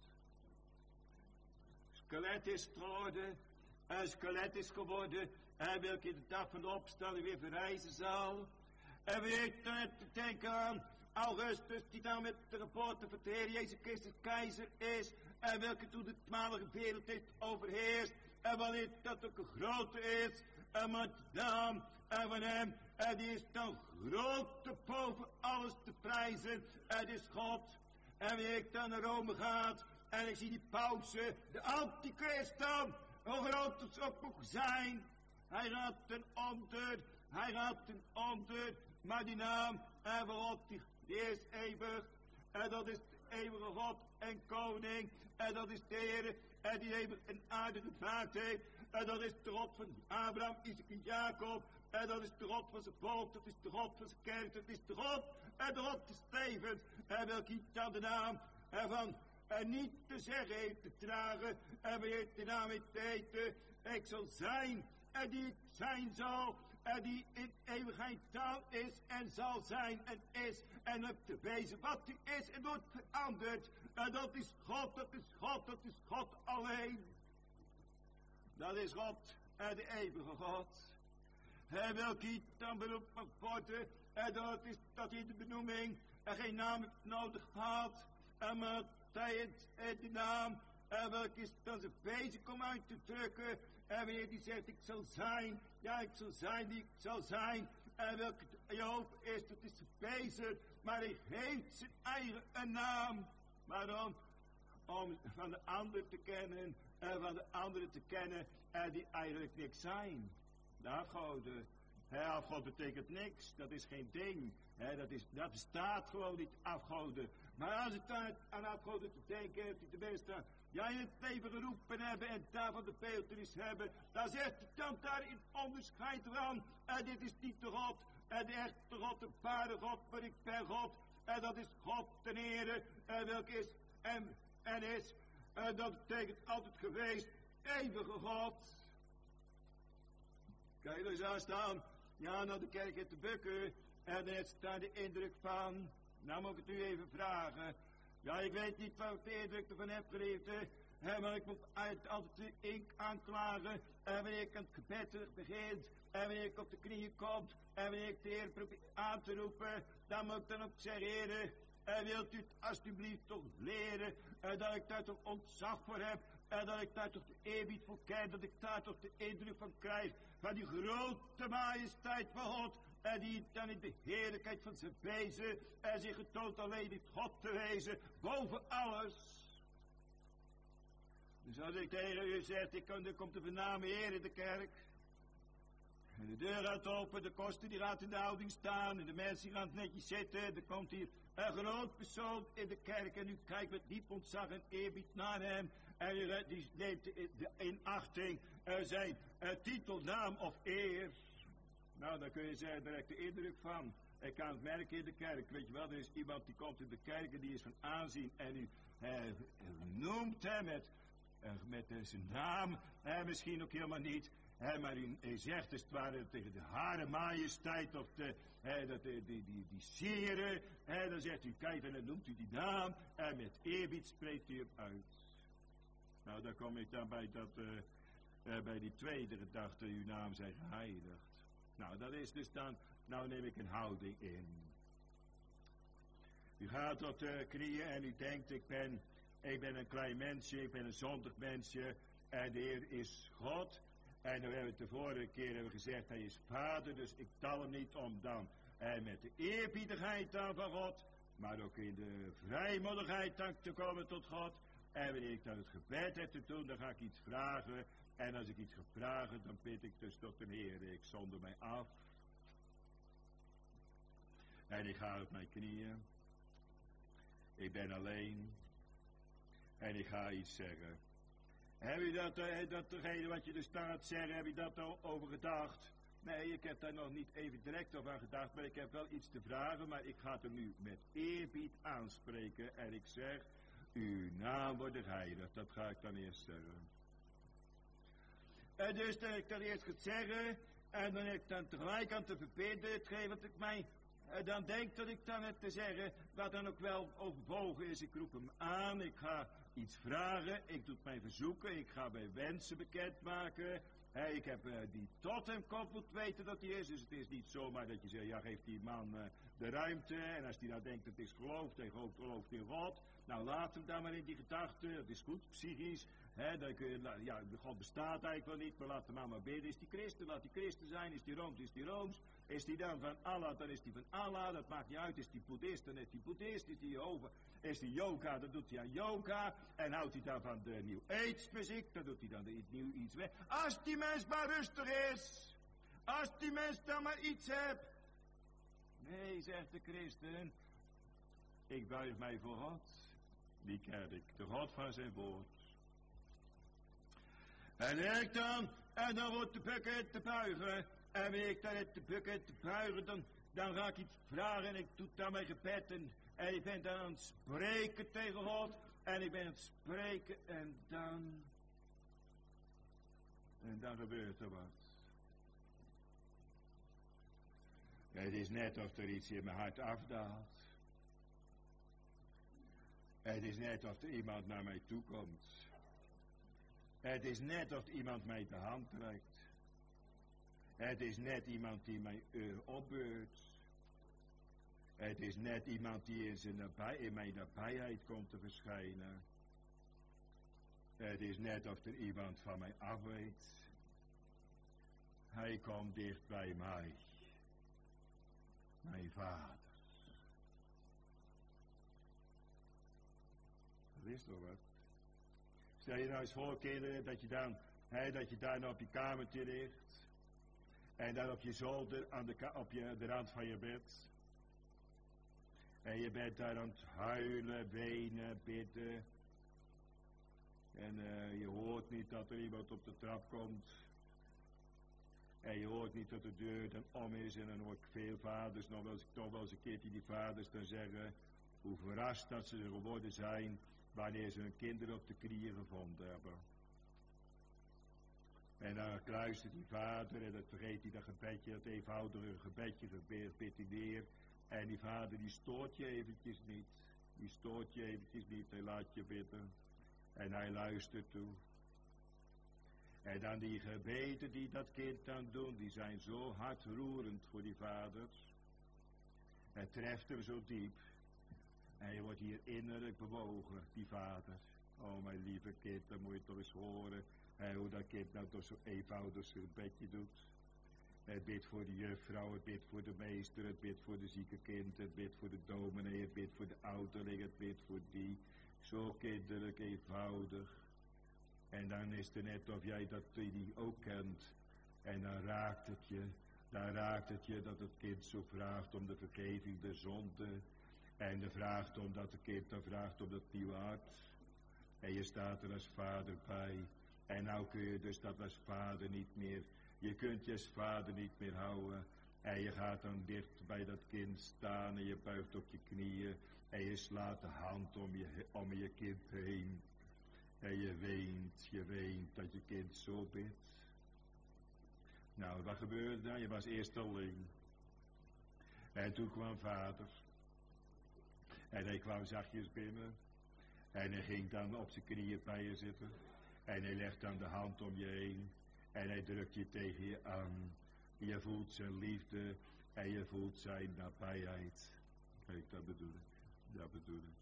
Skelet is geworden. En skelet is geworden. En welke de dag van de opstanding weer verrijzen zal. En weet dan te denken aan Augustus, die dan met de geboorte van de Heer Jezus Christus keizer is. En welke toen de toenmalige wereld heeft overheerst. En wanneer dat ook een grote is. En met de naam en van hem. En die is dan groot boven alles te prijzen. En is God. En wanneer ik dan naar Rome gaat. En ik zie die pausen, de antichrist dan. Hoe groot het ook moet zijn. Hij gaat ten onder. Hij gaat ten onder. Maar die naam en van God, die, die is eeuwig. En dat is de eeuwige God en koning. En dat is de Heer en die hemel en aarde gemaakt heeft. En dat is de God van Abraham, Isaac en Jacob. En dat is de God van zijn volk, dat is de God van zijn kerk, dat is de God en de God van Stevens. En welke dan de naam ervan en niet te zeggen heeft te dragen. En wanneer de naam heeft te eten, ik zal zijn en die ik zijn zal. En die in eeuwigheid taal is en zal zijn en is en op te wezen wat hij is en wordt veranderd. En dat is God, dat is God, dat is God alleen. Dat is God en de eeuwige God. En welke dan beroept mag worden, en dat is dat hij de benoeming en geen naam heeft nodig gehad. En maar hij het de naam, en welke is dan zijn wezen om uit te drukken. En wanneer die zegt, ik zal zijn, ja, ik zal zijn die ik zal zijn. En welke Job is, dat is wezen, maar hij heeft zijn eigen een naam. Waarom? Om van de ander te kennen, en van de anderen te kennen, en die eigenlijk niks zijn. De afgoden. He, afgod betekent niks, dat is geen ding. He, dat, is, dat bestaat gewoon niet, afgoden. Maar als het aan, aan afgoden te denken heeft, hij tenminste, ja, in het leven geroepen hebben en daarvan de beeltenis hebben, dan zegt hij dan daar in onderscheid van, en dit is niet de God, en de echte God, de ware God, maar ik ben God, en dat is God ten Heere, en welke is en, en is, en dat betekent altijd geweest, eeuwige God. Kijk, er zou staan, ja, naar de kerk in te bukken, en er staat de indruk van, nou moet ik het u even vragen. Ja, ik weet niet wat ik de indruk ervan heb geleefd, hè, maar ik moet uit, altijd de ink aanklagen, en wanneer ik aan het gebed begint, en wanneer ik op de knieën kom, en wanneer ik de Heer probeer aan te roepen, dan moet ik dan ook zeggen, Heer, en wilt u het alsjeblieft toch leren, en dat ik daar toch ontzag voor heb, en dat ik daar toch de eerbied voor ken, dat ik daar toch de indruk van krijg, van die grote majesteit van God, en die dan in de heerlijkheid van zijn wezen, en zich getoond alleen in God te wezen, boven alles. Dus als ik tegen u zeg, ik kom, er komt de vername Heer in de kerk, en de deur gaat open, de koster die gaat in de houding staan, en de mensen die gaan netjes zitten, er komt hier een groot persoon in de kerk, en u kijkt met diep ontzag en eerbied naar hem, en u die neemt in achting uh, zijn uh, titel, naam of eer. Nou, dan kun je zeggen, daar heb ik de indruk van. Ik kan het merken in de kerk. Weet je wel, er is iemand die komt in de kerk en die is van aanzien. En u uh, noemt hem met, uh, met uh, zijn naam. Uh, misschien ook helemaal niet. Uh, maar u, u zegt als het ware tegen de hare majesteit of de, uh, dat, uh, die, die, die sieren. Uh, dan zegt u, kijk, en dan noemt u die naam. En met eerbied spreekt u hem uit. Nou, dan kom ik dan bij, dat, uh, uh, bij die tweede gedachte, uw naam zij geheiligd. Nou, dat is dus dan, nou neem ik een houding in. U gaat op de knieën en u denkt, ik ben, ik ben een klein mensje, ik ben een zondig mensje, en de Heer is God. En dan hebben we het de vorige keer hebben we gezegd, hij is vader, dus ik tal hem niet om dan. En met de eerbiedigheid dan van God, maar ook in de vrijmoedigheid dan te komen tot God. En wanneer ik dan het gebed heb te doen, dan ga ik iets vragen. En als ik iets ga vragen, dan bid ik dus tot de Heer. Ik zonder mij af. En ik ga op mijn knieën. Ik ben alleen. En ik ga iets zeggen. Heb je dat, uh, dat degene wat je er staat zeggen, heb je dat al over gedacht? Nee, ik heb daar nog niet even direct over aan gedacht, maar ik heb wel iets te vragen, maar ik ga het er nu met eerbied aanspreken. En ik zeg, uw naam wordt geheiligd. Dat ga ik dan eerst zeggen. En dus dat ik dan eerst ga zeggen, en dan heb ik dan tegelijk aan te verbinderen, hetgeen wat ik mij uh, dan denk dat ik dan heb te zeggen, wat dan ook wel overwogen is. Ik roep hem aan, ik ga iets vragen, ik doe mij verzoeken, ik ga mijn wensen bekendmaken. Hey, ik heb uh, die tot hem komt moet weten dat hij is, dus het is niet zomaar dat je zegt, ja, geef die man uh, de ruimte, en als hij nou denkt dat het is geloof, hij gelooft, gelooft in God, nou laat hem dan maar in die gedachte, dat is goed, psychisch, hè, dan kun je, ja, God bestaat eigenlijk wel niet, maar laat hem maar maar bidden, is die christen, laat die christen zijn, is die rooms, is die rooms, is die dan van Allah, dan is die van Allah, dat maakt niet uit, is die boeddhist, dan is die boeddhist, is die Jehovah, is die yoga, dan doet hij aan yoga, en houdt hij dan van de New Age muziek, dan doet hij dan de, nieuw iets weg. Als die mens maar rustig is, als die mens dan maar iets hebt. Nee, zegt de christen, ik buig mij voor God, die kerk, de God van zijn woord. En ik dan, en dan wordt de bukken te buigen, en wie ik dan het de bukken te buigen, dan, dan ga ik iets vragen en ik doe dan mijn gebed en, en ik ben dan aan het spreken tegen God, en ik ben aan het spreken en dan, en dan gebeurt er wat. Het is net of er iets in mijn hart afdaalt. Het is net of er iemand naar mij toe komt. Het is net of iemand mij de hand trekt. Het is net iemand die mij uh, opbeurt. Het is net iemand die in, zijn nabij, in mijn nabijheid komt te verschijnen. Het is net of er iemand van mij afweet. Hij komt dicht bij mij. Mijn vader. Dat is toch wat? Stel je nou eens voor, kinderen, dat je dan, hè, dat je daar nou op je kamertje ligt. En dan op je zolder, aan de, op je, de rand van je bed. En je bent daar aan het huilen, wenen, bidden. En uh, je hoort niet dat er iemand op de trap komt. En je hoort niet dat de deur dan om is. En dan hoor ik veel vaders, nog wel eens, toch wel eens een keertje die vaders dan zeggen hoe verrast dat ze geworden zijn wanneer ze hun kinderen op de knieën gevonden hebben. En dan luistert die vader en dan vergeet hij dat gebedje, dat eenvoudige gebedje, bidt hij weer. En die vader die stoort je eventjes niet. Die stoort je eventjes niet, hij laat je bidden. En hij luistert toe. En dan die gebeden die dat kind dan doen, die zijn zo hartroerend voor die vaders. Het treft hem zo diep. En je wordt hier innerlijk bewogen, die vader. Oh, mijn lieve kind, dan moet je toch eens horen. En hoe dat kind nou toch zo eenvoudig zijn bedje doet. Het bidt voor de juffrouw, het bidt voor de meester, het bidt voor de zieke kind, het bidt voor de dominee, het bidt voor de ouderling, het bidt voor die. Zo kinderlijk eenvoudig. En dan is het net of jij dat die ook kent. En dan raakt het je, dan raakt het je dat het kind zo vraagt om de vergeving der zonde. En de vraagt om dat de kind dan vraagt om dat nieuwe hart. En je staat er als vader bij. En nou kun je dus dat als vader niet meer. Je kunt je als vader niet meer houden. En je gaat dan dicht bij dat kind staan en je buigt op je knieën. En je slaat de hand om je, om je kind heen. En je weent, je weent dat je kind zo bidt. Nou, wat gebeurde dan? Je was eerst alleen. En toen kwam vader. En hij kwam zachtjes binnen. En hij ging dan op zijn knieën bij je zitten. En hij legt dan de hand om je heen. En hij drukt je tegen je aan. Je voelt zijn liefde. En je voelt zijn nabijheid. Kijk, dat bedoel ik. Dat bedoel ik.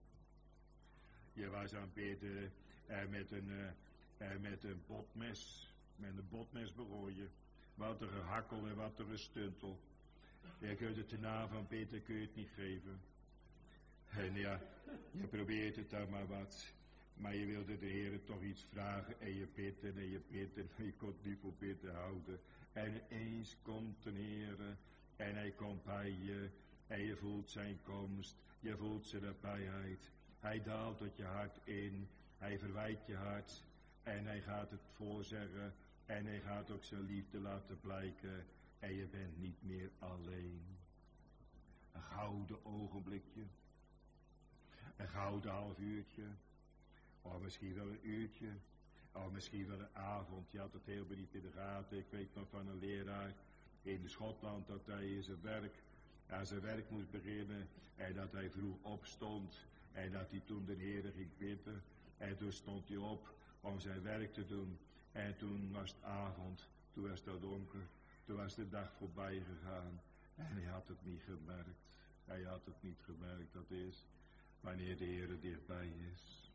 Je was aan het bidden. En met een, uh, en met een botmes. Met een botmes begon je. Wat een gehakkel en wat een gestuntel. Je kunt het de naam van bidden, kun je het niet geven. En ja, je probeert het dan maar wat. Maar je wilde de Heer toch iets vragen. En je bidt en je bidt en je kon het niet voor bidden houden. En eens komt de Heer. En hij komt bij je. En je voelt zijn komst. Je voelt zijn nabijheid. Hij daalt tot je hart in. Hij verwijt je hart. En hij gaat het voorzeggen. En hij gaat ook zijn liefde laten blijken. En je bent niet meer alleen. Een gouden ogenblikje. Een gouden half uurtje. Of misschien wel een uurtje. Of misschien wel een avond. Je had het helemaal niet in de gaten. Ik weet nog van een leraar in Schotland dat hij in zijn werk, aan zijn werk moest beginnen. En dat hij vroeg opstond. En dat hij toen de Heer ging bidden. En toen stond hij op om zijn werk te doen. En toen was het avond. Toen was het donker. Toen was de dag voorbij gegaan. En hij had het niet gemerkt. Hij had het niet gemerkt. Dat is wanneer de Heer dichtbij is.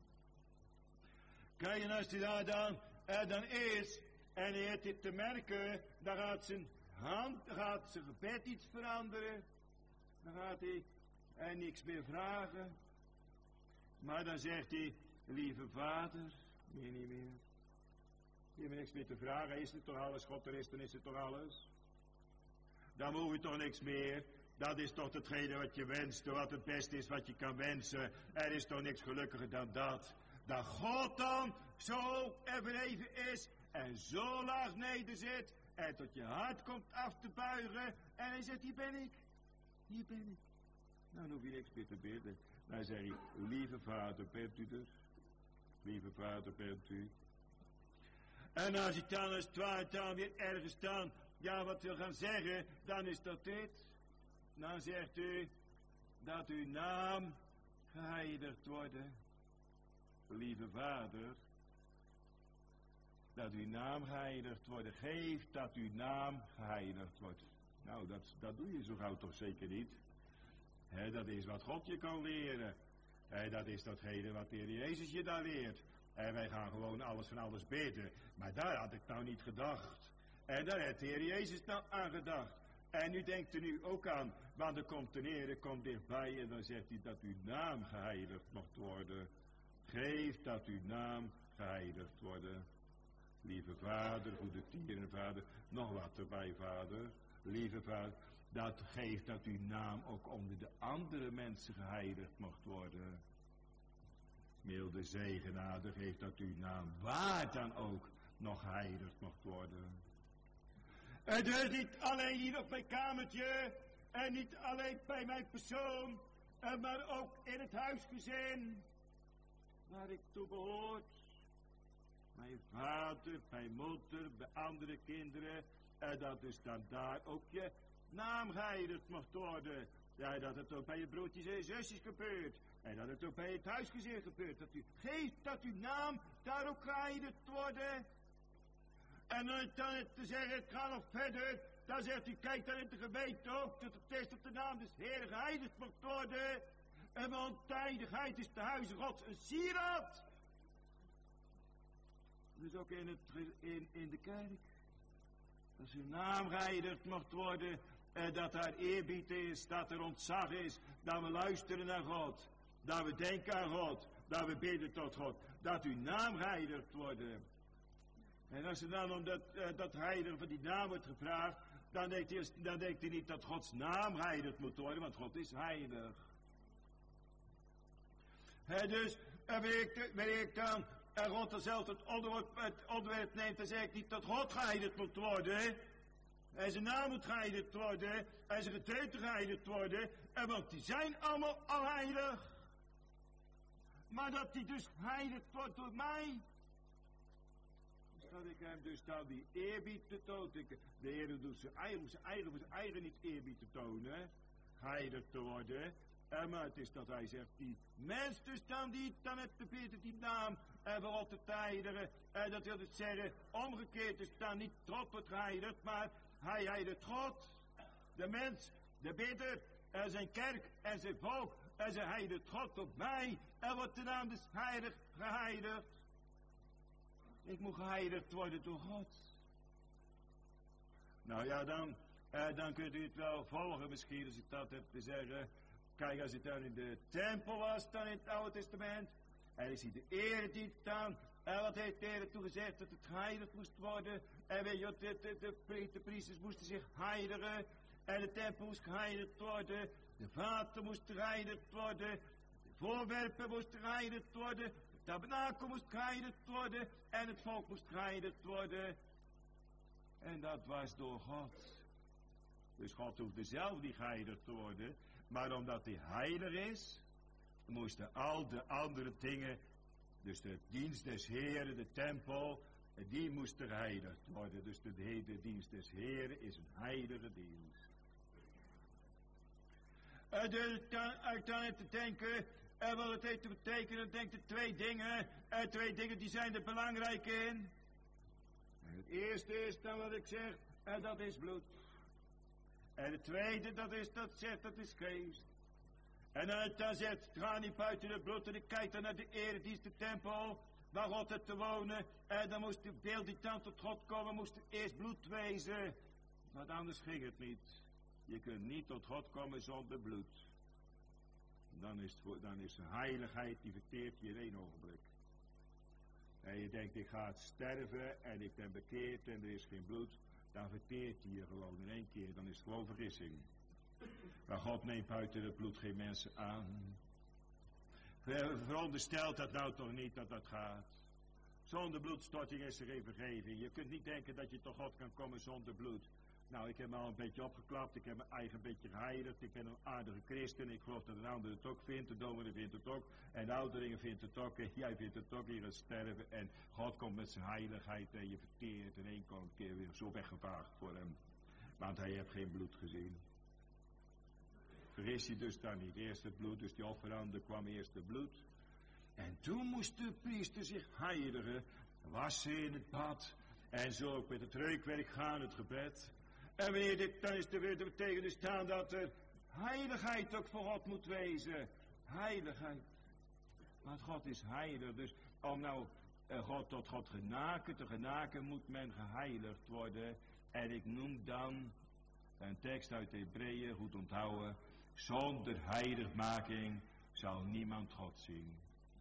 Kijk, en als hij daar dan, er dan is. En hij heeft dit te merken. Dan gaat zijn hand, dan gaat zijn gebed iets veranderen. Dan gaat hij en niks meer vragen. Maar dan zegt hij, lieve vader, meer niet meer. Je hebt niks meer te vragen. Is het toch alles? God er is, dan is het toch alles? Dan hoef je toch niks meer. Dat is toch hetgene wat je wenst, wat het beste is wat je kan wensen. Er is toch niks gelukkiger dan dat. Dat God dan zo verheven is en zo laag nederzit en tot je hart komt af te buigen en hij zegt, hier ben ik, hier ben ik. Nou, dan hoef je niks meer te bidden. Dan zeg je, lieve vader, bent u er? Lieve vader, bent u? En als ik dan als het dan weer ergens staan, ja, wat wil gaan zeggen, dan is dat dit. Dan zegt u dat uw naam geheiligd wordt. Lieve vader, dat uw naam geheiligd wordt. Geef dat uw naam geheiligd wordt. Nou, dat, dat doe je zo gauw toch zeker niet. He, dat is wat God je kan leren. He, dat is datgene wat de Heer Jezus je daar leert. En wij gaan gewoon alles van alles bidden. Maar daar had ik nou niet gedacht. En daar heeft de Heer Jezus nou aan gedacht. En u denkt er nu ook aan, want er komt de Heer, komt dichtbij en dan zegt hij dat uw naam geheiligd mocht worden. Geef dat uw naam geheiligd worden. Lieve vader, goede tieren vader, nog wat erbij vader. Lieve vader, dat geeft dat uw naam ook onder de andere mensen geheiligd mocht worden. Milde zegenade, geeft dat uw naam waar dan ook nog geheiligd mocht worden. En dus niet alleen hier op mijn kamertje, en niet alleen bij mijn persoon, maar ook in het huisgezin waar ik toe behoort. Mijn vader, mijn moeder, bij andere kinderen, en dat dus dan daar ook je naam geheiligd mocht worden. Ja, dat het ook bij je broertjes en zusjes gebeurt. En dat het ook bij het huisgezin gebeurt. Dat u geeft dat uw naam daar ook geheiligd wordt. En dan te zeggen, het gaat nog verder. Dan zegt u, kijk dan in de gemeente ook. Dat het is dat de naam des Heeren geheiligd mocht worden. En ontijdigheid is de huizen Gods een sieraad. Dus ook in, het, in, in de kerk. Dat uw naam geheiligd mocht worden. En dat er eerbied is, dat er ontzag is. Dat we luisteren naar God. Dat we denken aan God. Dat we bidden tot God. Dat uw naam geheiligd wordt. En als er dan om dat, uh, dat heiligen van die naam wordt gevraagd. Dan denkt, hij, dan denkt hij niet dat Gods naam geheiligd moet worden. Want God is heilig. He, dus wanneer ik, wanneer ik dan uh, God er zelf het onderwerp, het onderwerp neemt. Dan zeg ik niet dat God geheiligd moet worden. En zijn naam moet geheiligd worden. En zijn gedeelte geheiligd worden. En want die zijn allemaal al heilig. Maar dat die dus geheiligd wordt door mij. Dus dat ik hem dus dan die eerbied te tonen. De Heer doet zijn eigen, zijn eigen, zijn eigen niet eerbied te tonen. Geheiligd te worden. En maar het is dat hij zegt, die mens dus dan die dan het te bidden, die naam. En vooral te tijden. En dat wil dus zeggen, omgekeerd is dan niet God wordt geheiligd, maar hij heiligt God. De mens, de bidder, en zijn kerk, en zijn volk, en zijn heiligt God op mij. En wordt de naam dus heilig geheiligd. Ik moet geheiligd worden door God. Nou ja, dan, eh, dan kunt u het wel volgen misschien als ik dat heb te zeggen. Kijk, als het dan in de tempel was, dan in het Oude Testament. En je ziet de eredienst dan. En wat heeft de Heer toen gezegd? Dat het geheiligd moest worden. En weet je wat, de, de, de, de priesters moesten zich heiligen. En de tempel moest geheiligd worden. De vaten moest geheiligd worden. De voorwerpen moesten geheiligd worden. De tabernakel moest geheiligd worden. En het volk moest geheiligd worden. En dat was door God. Dus God hoefde zelf niet geheiligd te worden. Maar omdat hij heilig is, moesten al de andere dingen, dus de dienst des Heren, de tempel, die moesten geheiligd worden. Dus de, de dienst des Heren is een heilige dienst. En dus ik dan even te denken, en wat het heeft te betekenen, denk ik twee dingen. En twee dingen die zijn er belangrijk in. En het eerste is dan wat ik zeg, en dat is bloed. En het tweede, dat is, dat zegt, dat is geest. En dan, dan zegt, ga niet buiten het bloed. En ik kijk dan naar de eredienst, de tempel, waar God het te wonen. En dan moest de deel die dan tot God komen, moest er eerst bloed wezen. Want anders ging het niet. Je kunt niet tot God komen zonder bloed. Dan is, het, dan is de heiligheid, die verteert je in één ogenblik. En je denkt, ik ga het sterven en ik ben bekeerd en er is geen bloed. Dan verteert hij je gewoon in één keer. Dan is het gewoon vergissing. Maar God neemt buiten het bloed geen mensen aan. Ver, veronderstelt dat nou toch niet dat dat gaat. Zonder bloedstorting is er geen vergeving. Je kunt niet denken dat je tot God kan komen zonder bloed. Nou, ik heb me al een beetje opgeklapt. Ik heb mijn eigen beetje geheiligd. Ik ben een aardige christen. Ik geloof dat een ander het ook vindt. De dominee vindt het ook. En de ouderingen vindt het ook. En jij vindt het ook. Je gaat sterven. En God komt met zijn heiligheid. En je verteert in één keer weer zo weggevaagd voor hem. Want hij heeft geen bloed gezien. Vergis je dus dan niet. Eerst het bloed. Dus die offerande kwam eerst het bloed. En toen moest de priester zich heiligen. Wassen in het bad. En zo ook met het reukwerk gaan, het gebed. En wanneer dit, dan is er weer betekent staan dat er heiligheid ook voor God moet wezen. Heiligheid. Want God is heilig. Dus om nou uh, God tot God genaken te genaken moet men geheiligd worden. En ik noem dan een tekst uit de Hebreeën, goed onthouden. Zonder heiligmaking zal niemand God zien.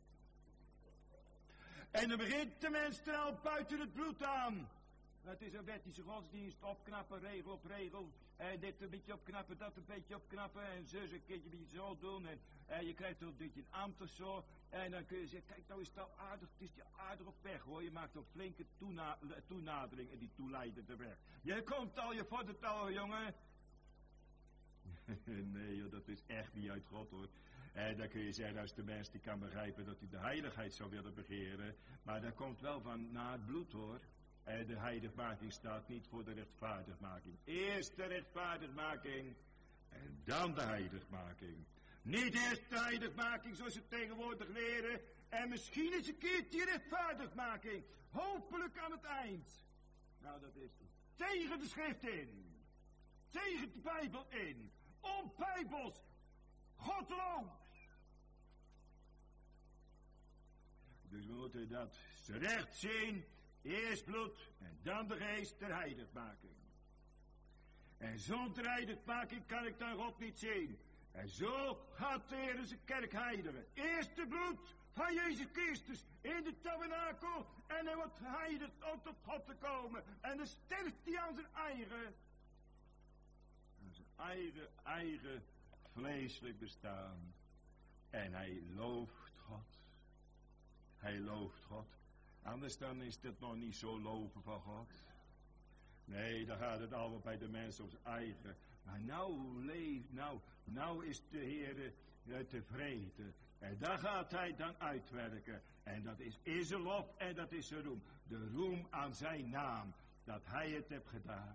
En dan begint de mens er al buiten het bloed aan. Het is een wettische godsdienst, opknappen, regel op regel. En dit een beetje opknappen, dat een beetje opknappen. En zus een keertje een beetje zo doen. En, en je krijgt een beetje een ambt of zo. En dan kun je zeggen, kijk nou is het al aardig, het is je aardig op weg hoor. Je maakt een flinke toena toenadering en die toeleiden de weg. Je komt al, je vordert al jongen. Nee joh, dat is echt niet uit God hoor. En dan kun je zeggen, als de mens die kan begrijpen dat hij de heiligheid zou willen begeren. Maar dat komt wel van na het bloed hoor. En de heiligmaking staat niet voor de rechtvaardigmaking. Eerst de rechtvaardigmaking en dan de heiligmaking. Niet eerst de heiligmaking zoals ze tegenwoordig leren. En misschien eens een keertje die rechtvaardigmaking. Hopelijk aan het eind. Nou dat is tegen de schrift in. Tegen de Bijbel in. Onbijbels. Godloos. Dus we moeten dat recht zien. Eerst bloed en dan de geest der heiligmaking. En zonder heiligmaking kan ik dan God niet zien. En zo gaat de Heer zijn kerk heiligen. Eerst de bloed van Jezus Christus in de tabernakel. En hij wordt geheiligd om tot God te komen. En dan sterft hij aan zijn eigen. Aan zijn eigen, eigen vleeselijk bestaan. En hij looft God. Hij looft God. Anders dan is het nog niet zo loven van God. Nee, dan gaat het allemaal bij de mensen op zijn eigen. Maar nou leeft, nou, nou is de Heer uh, tevreden. En daar gaat hij dan uitwerken. En dat is, is zijn lof en dat is zijn roem. De roem aan zijn naam. Dat hij het heeft gedaan.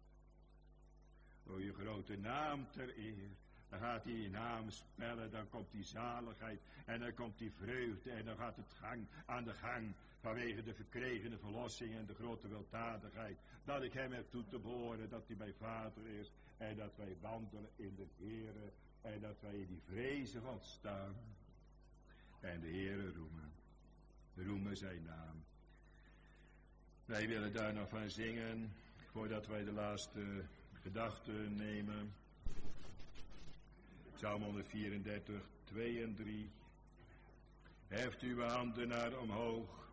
O je grote naam ter eer. Dan gaat hij je naam spellen, dan komt die zaligheid en dan komt die vreugde en dan gaat het gang aan de gang vanwege de verkregene verlossing en de grote weldadigheid. Dat ik hem heb toe te behoren, dat hij mijn vader is en dat wij wandelen in de Heere en dat wij in die vrezen God staan en de Heere roemen. Roemen zijn naam. Wij willen daar nog van zingen voordat wij de laatste gedachten nemen. Psalm honderdvierendertig, twee en drie. Heft uw handen naar omhoog.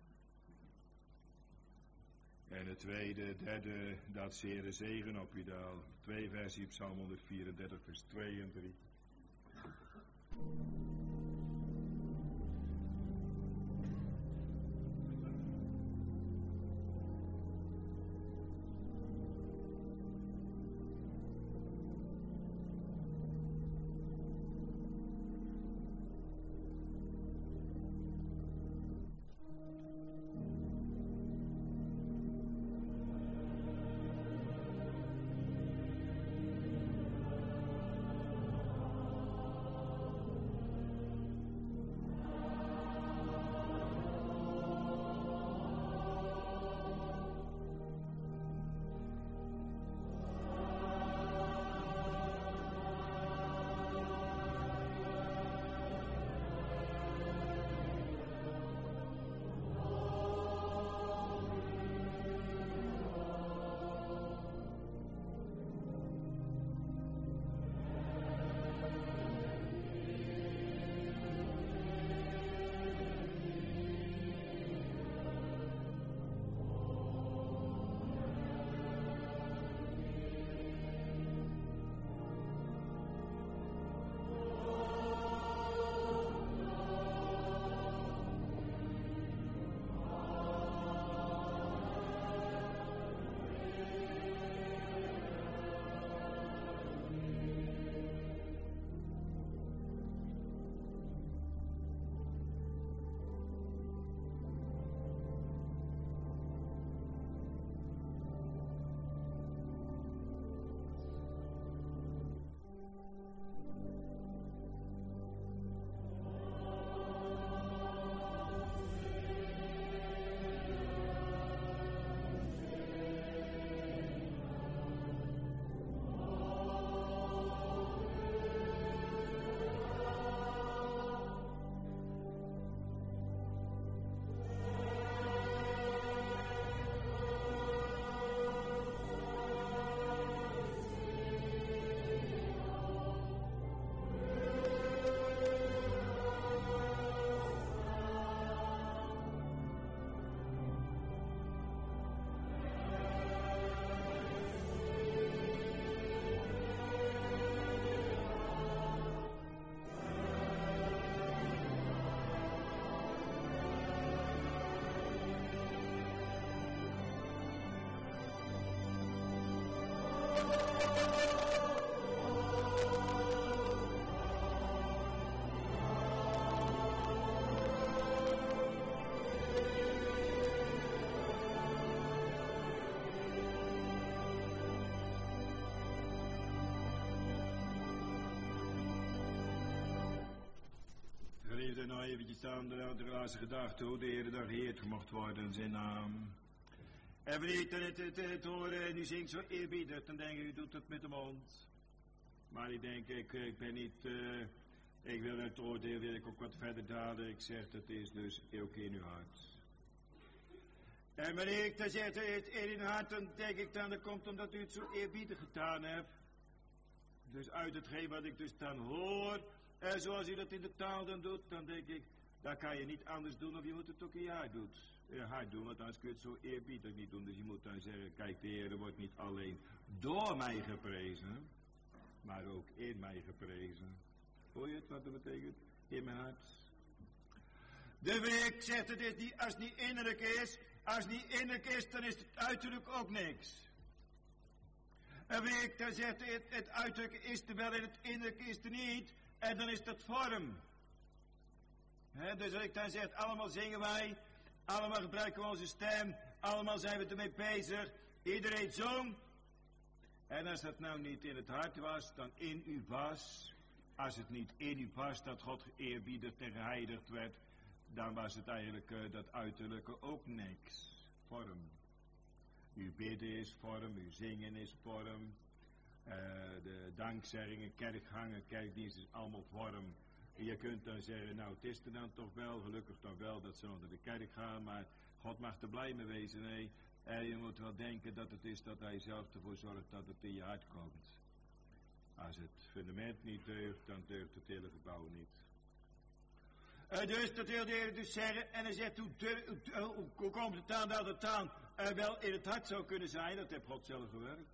En het tweede, derde, dat zere zegen op u daal. Twee versie Psalm honderdvierendertig, vers twee en drie. Nou eventjes staan, de laatste gedachte, hoe de Heer daar geëerd mocht worden in zijn naam. En wanneer je het, het, het horen en u zingt zo eerbiedig, dan denk je, u doet het met de mond. Maar ik denk, ik, ik ben niet, uh, ik wil het oordeel, wil ik ook wat verder dalen. Ik zeg, het is dus ook in uw hart. En wanneer ik dan zeg, het in uw hart, dan denk ik dan, dat komt omdat u het zo eerbiedig gedaan hebt. Dus uit hetgeen wat ik dus dan hoor, en zoals u dat in de taal dan doet, dan denk ik, dat kan je niet anders doen of je moet het ook in je hart doen. Je hart doen, want anders kun je het zo eerbiedig niet doen. Dus je moet dan zeggen, kijk, de Heer wordt niet alleen door mij geprezen, maar ook in mij geprezen. Hoor je het, wat dat betekent? In mijn hart. De week zegt het is niet, als het niet innerlijk is, als het niet innerlijk is, dan is het uiterlijk ook niks. Een week, dan zegt het, het uiterlijk is terwijl in het innerlijk is er niet. En dan is dat vorm. He, dus als ik dan zeg, allemaal zingen wij, allemaal gebruiken we onze stem, allemaal zijn we ermee bezig, iedereen zong. En als dat nou niet in het hart was, dan in u was, als het niet in u was dat God geëerbiedigd en geheiligd werd, dan was het eigenlijk uh, dat uiterlijke ook niks. Vorm. Uw bidden is vorm, uw zingen is vorm. Uh, de dankzeggingen, kerkgangen, kerkdienst is allemaal vorm. En je kunt dan zeggen, nou het is er dan toch wel, gelukkig dan wel dat ze naar de kerk gaan, maar God mag er blij mee wezen. Nee, en je moet wel denken dat het is dat hij zelf ervoor zorgt dat het in je hart komt. Als het fundament niet deugt, dan deugt het hele gebouw niet. Uh, dus dat wil de Heer dus zeggen, en hij zegt, hoe, hoe, hoe, hoe komt het aan dat het aan uh, wel in het hart zou kunnen zijn, dat heeft God zelf gewerkt.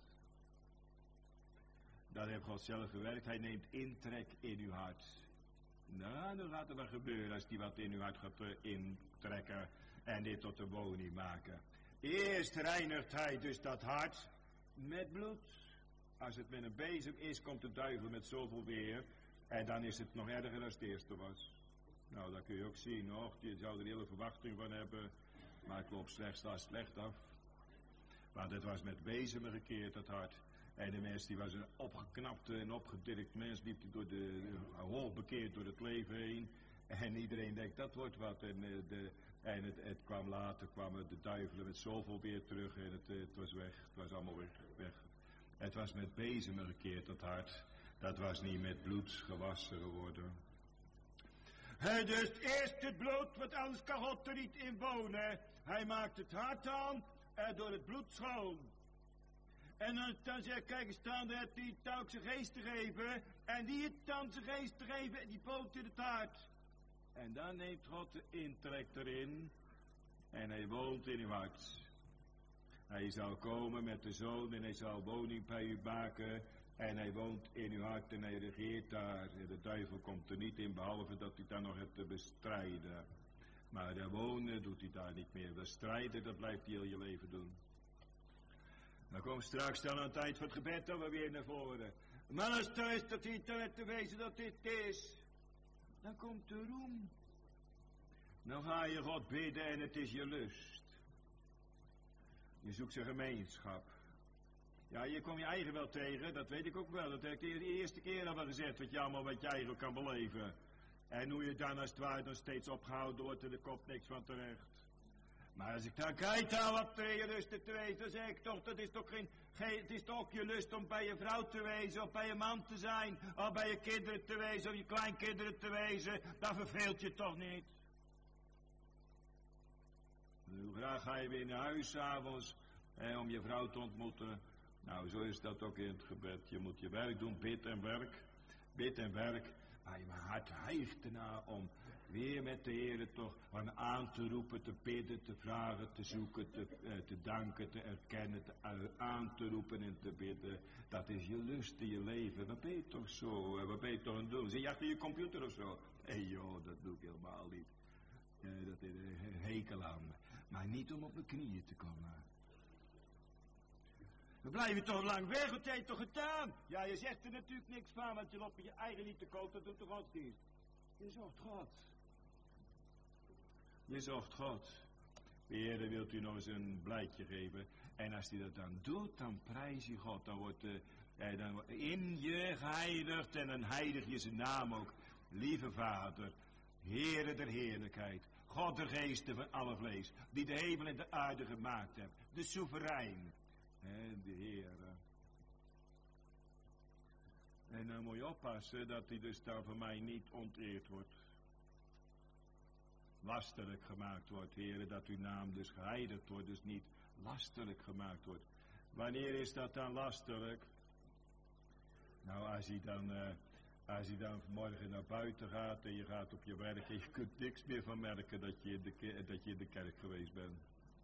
Dat heeft God zelf gewerkt. Hij neemt intrek in uw hart. Nou, dan gaat er wat gebeuren als die wat in uw hart gaat uh, intrekken en dit tot een woning maken. Eerst reinigt hij dus dat hart met bloed. Als het met een bezem is, komt de duivel met zoveel weer. En dan is het nog erger dan het eerste was. Nou, dat kun je ook zien, hoor. Je zou er hele verwachting van hebben. Maar het loopt slechts als slecht af. Want het was met bezemen gekeerd, dat hart. En de mens die was een opgeknapte en opgedirkt mens, liep die door de, de hoog bekeerd door het leven heen. En iedereen denkt, dat wordt wat. En, uh, de, en het, het kwam later, kwamen de duivelen met zoveel weer terug en het, uh, het was weg. Het was allemaal weg, weg. Het was met bezemen gekeerd, dat hart. Dat was niet met bloed gewassen geworden. He, dus eerst het bloed, want anders kan God er niet in wonen. Hij maakt het hart aan en door het bloed schoon. En dan, dan zegt, kijk eens, staan er die touw zijn geest te geven. En die het dan zijn geest te geven en die woont in het hart. En dan neemt God de intrek erin. En hij woont in uw hart. Hij zal komen met de zoon en hij zal woning bij u maken. En hij woont in uw hart en hij regeert daar. En de duivel komt er niet in, behalve dat hij dan nog hebt te bestrijden. Maar de wonen doet hij daar niet meer. Bestrijden, dat blijft hij heel je leven doen. Dan komt straks dan een tijd van het gebed dan weer naar voren. Maar als het is dat hij te te wezen dat dit is, dan komt de roem. Dan ga je God bidden en het is je lust. Je zoekt zijn gemeenschap. Ja, je komt je eigen wel tegen, dat weet ik ook wel. Dat heb ik de eerste keer al wel gezegd, wat je allemaal wat je eigen kan beleven. En hoe je dan als het ware dan steeds opgehouden wordt en er komt niks van terecht. Maar als ik dan kijk aan wat je lust te wezen, dan zeg ik toch, dat is toch geen, geen, het is toch ook je lust om bij je vrouw te wezen, of bij je man te zijn, of bij je kinderen te wezen, of je kleinkinderen te wezen, dan verveelt je toch niet. Hoe graag ga je weer naar huis 's avonds, eh, om je vrouw te ontmoeten. Nou, zo is dat ook in het gebed. Je moet je werk doen, bid en werk, bid en werk. Maar je hart hijgt ernaar om weer met de Heer toch van aan te roepen, te bidden, te vragen, te zoeken, te, uh, te danken, te erkennen, te, uh, aan te roepen en te bidden. Dat is je lust in je leven. Wat ben je toch zo? Uh, wat ben je toch aan het doen? Zit je achter je computer of zo? Hé hey, joh, dat doe ik helemaal niet. Uh, dat is een hekel aan me. Maar niet om op mijn knieën te komen. We blijven toch lang weg, wat heb je toch gedaan? Ja, je zegt er natuurlijk niks van, want je loopt met je eigen niet te koop, dat doet de godsdienst. Je zocht God. Je zocht God. De Heer wilt u nog eens een blijkje geven. En als hij dat dan doet, dan prijs je God. Dan wordt de, eh, dan wordt in je geheiligd en dan heilig je zijn naam ook. Lieve Vader, Heere der heerlijkheid, God de geesten van alle vlees, die de hemel en de aarde gemaakt hebt. De soeverein, hè, de Heere. En dan moet je oppassen dat hij dus dan van mij niet onteerd wordt. Lastelijk gemaakt wordt, Heere, dat uw naam dus geheiligd wordt, dus niet lastelijk gemaakt wordt. Wanneer is dat dan lastelijk? Nou, als hij dan, uh, als hij dan morgen naar buiten gaat en je gaat op je werk en je kunt niks meer van merken dat je in de, dat je in de kerk geweest bent.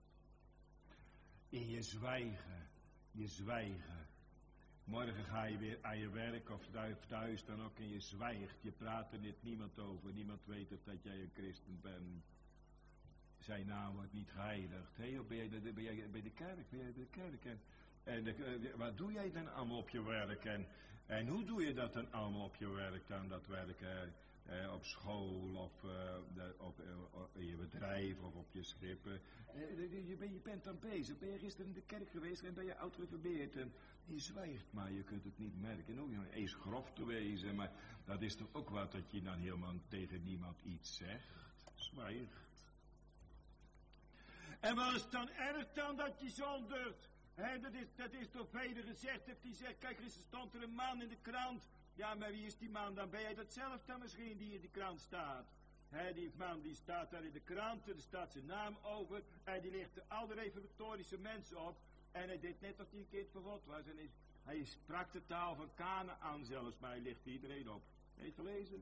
In je zwijgen, je zwijgen. Morgen ga je weer aan je werk of thuis dan ook en je zwijgt. Je praat er niet niemand over. Niemand weet of dat jij een christen bent. Zijn naam wordt niet geheiligd. Hé, hey, ben jij de, ben jij bij de kerk? Ben jij bij de kerk? En, en de, wat doe jij dan allemaal op je werk? En, en hoe doe je dat dan allemaal op je werk? Dan dat werk eh, eh, op school of uh, de, op, uh, in je bedrijf of op je schip. Uh, je, ben, je bent dan bezig. Ben je gisteren in de kerk geweest en ben je oud geformeerd en je zwijgt, maar je kunt het niet merken. En ook nog eens grof te wezen, maar dat is toch ook wat dat je dan helemaal tegen niemand iets zegt. Zwijgt. En wat is dan erg dan dat je zondert? He, dat, is, dat is door velen gezegd. Heeft hij zegt, kijk, er stond er een man in de krant. Ja, maar wie is die man dan? Ben jij dat zelf dan misschien die in de krant staat? He, die man die staat daar in de krant, er staat zijn naam over. En die ligt er al de reformatorische mensen op. En hij deed net of hij een kind van God was. En hij, hij sprak de taal van Kanaan zelfs, maar hij ligt iedereen op. Heb je gelezen?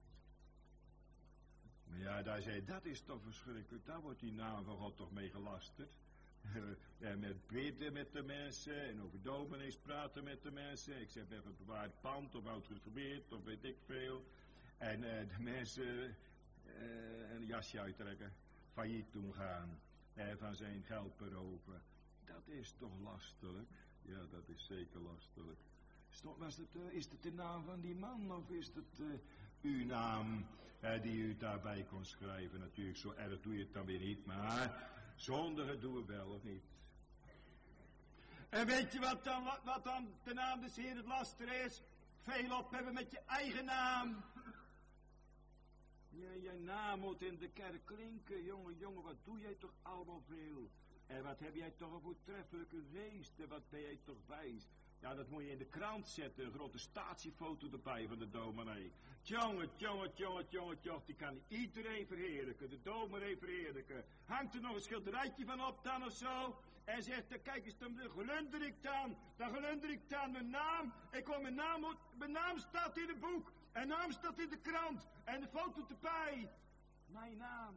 Maar ja, daar zei dat is toch verschrikkelijk. Daar wordt die naam van God toch mee gelasterd. En met bidden met de mensen en over dominees praten met de mensen. Ik zeg even bewaard pand of oud gebeurd of weet ik veel. En uh, de mensen uh, een jasje uittrekken, failliet doen gaan, uh, van zijn geld beroven. Dat is toch lastelijk? Ja, dat is zeker lastelijk. Stop, was het, uh, is het de naam van die man of is het uh, uw naam uh, die u daarbij kon schrijven? Natuurlijk, zo erg doe je het dan weer niet, maar zondigen doen we wel of niet? En weet je wat dan, wat dan de naam des Heer het laster is? Veel op hebben met je eigen naam. Ja, je naam moet in de kerk klinken, jongen, jongen, wat doe jij toch allemaal veel? En wat heb jij toch een voortreffelijke geest, en wat ben jij toch wijs? Ja, dat moet je in de krant zetten, een grote statiefoto erbij van de dominee. Tjonge, tjonge, tjonge, tjonge, tjonge, die kan iedereen verheerlijken, de dominee verheerlijken. Hangt er nog een schilderijtje van op dan of zo? En zegt, dan kijk eens, dan gelunder ik dan, dan gelunder ik dan mijn naam. Ik kom mijn naam, mijn naam staat in het boek, en naam staat in de krant, en de foto erbij. Mijn naam.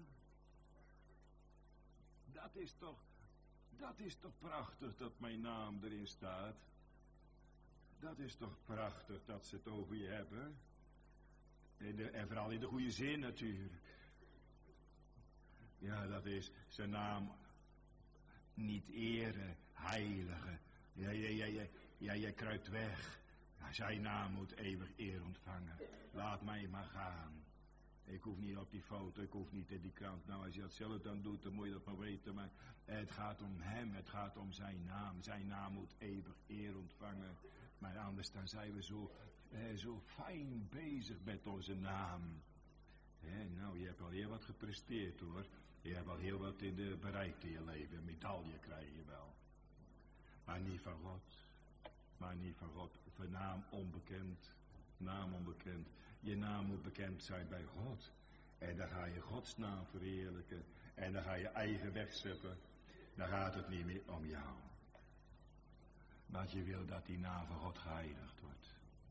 Dat is toch, dat is toch prachtig dat mijn naam erin staat. Dat is toch prachtig dat ze het over je hebben. En, de, en vooral in de goede zin natuurlijk. Ja, dat is zijn naam niet eren, heiligen. Ja, ja, ja, ja, ja, jij kruipt weg. Ja, zijn naam moet eeuwig eer ontvangen. Laat mij maar gaan. Ik hoef niet op die foto, ik hoef niet in die krant. Nou, als je dat zelf dan doet, dan moet je dat maar weten. Maar het gaat om hem, het gaat om zijn naam. Zijn naam moet eeuwig eer ontvangen. Maar anders dan zijn we zo, eh, zo fijn bezig met onze naam. Eh, nou, je hebt al heel wat gepresteerd hoor. Je hebt al heel wat in de bereikt in je leven. Een medaille krijg je wel. Maar niet van God. Maar niet van God. Van naam onbekend. Naam onbekend. Je naam moet bekend zijn bij God. En dan ga je Gods naam verheerlijken. En dan ga je eigen weg zetten. Dan gaat het niet meer om jou. Maar je wil dat die naam van God geheiligd wordt.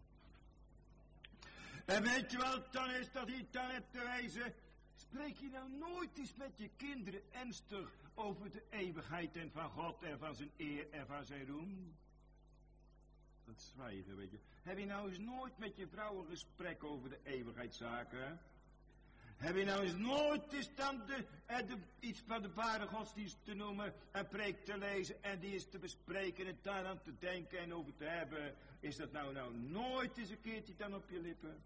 En weet je wat het dan is dat hij dan hebt te wijzen? Spreek je nou nooit eens met je kinderen ernstig over de eeuwigheid en van God en van zijn eer en van zijn roem? Dat zwijgen, weet je. Heb je nou eens nooit met je vrouw een gesprek over de eeuwigheidszaken? Heb je nou eens nooit eens dan de, de, iets van de ware godsdienst te noemen, een preek te lezen en die eens te bespreken en daar aan te denken en over te hebben? Is dat nou nou nooit eens een keertje dan op je lippen?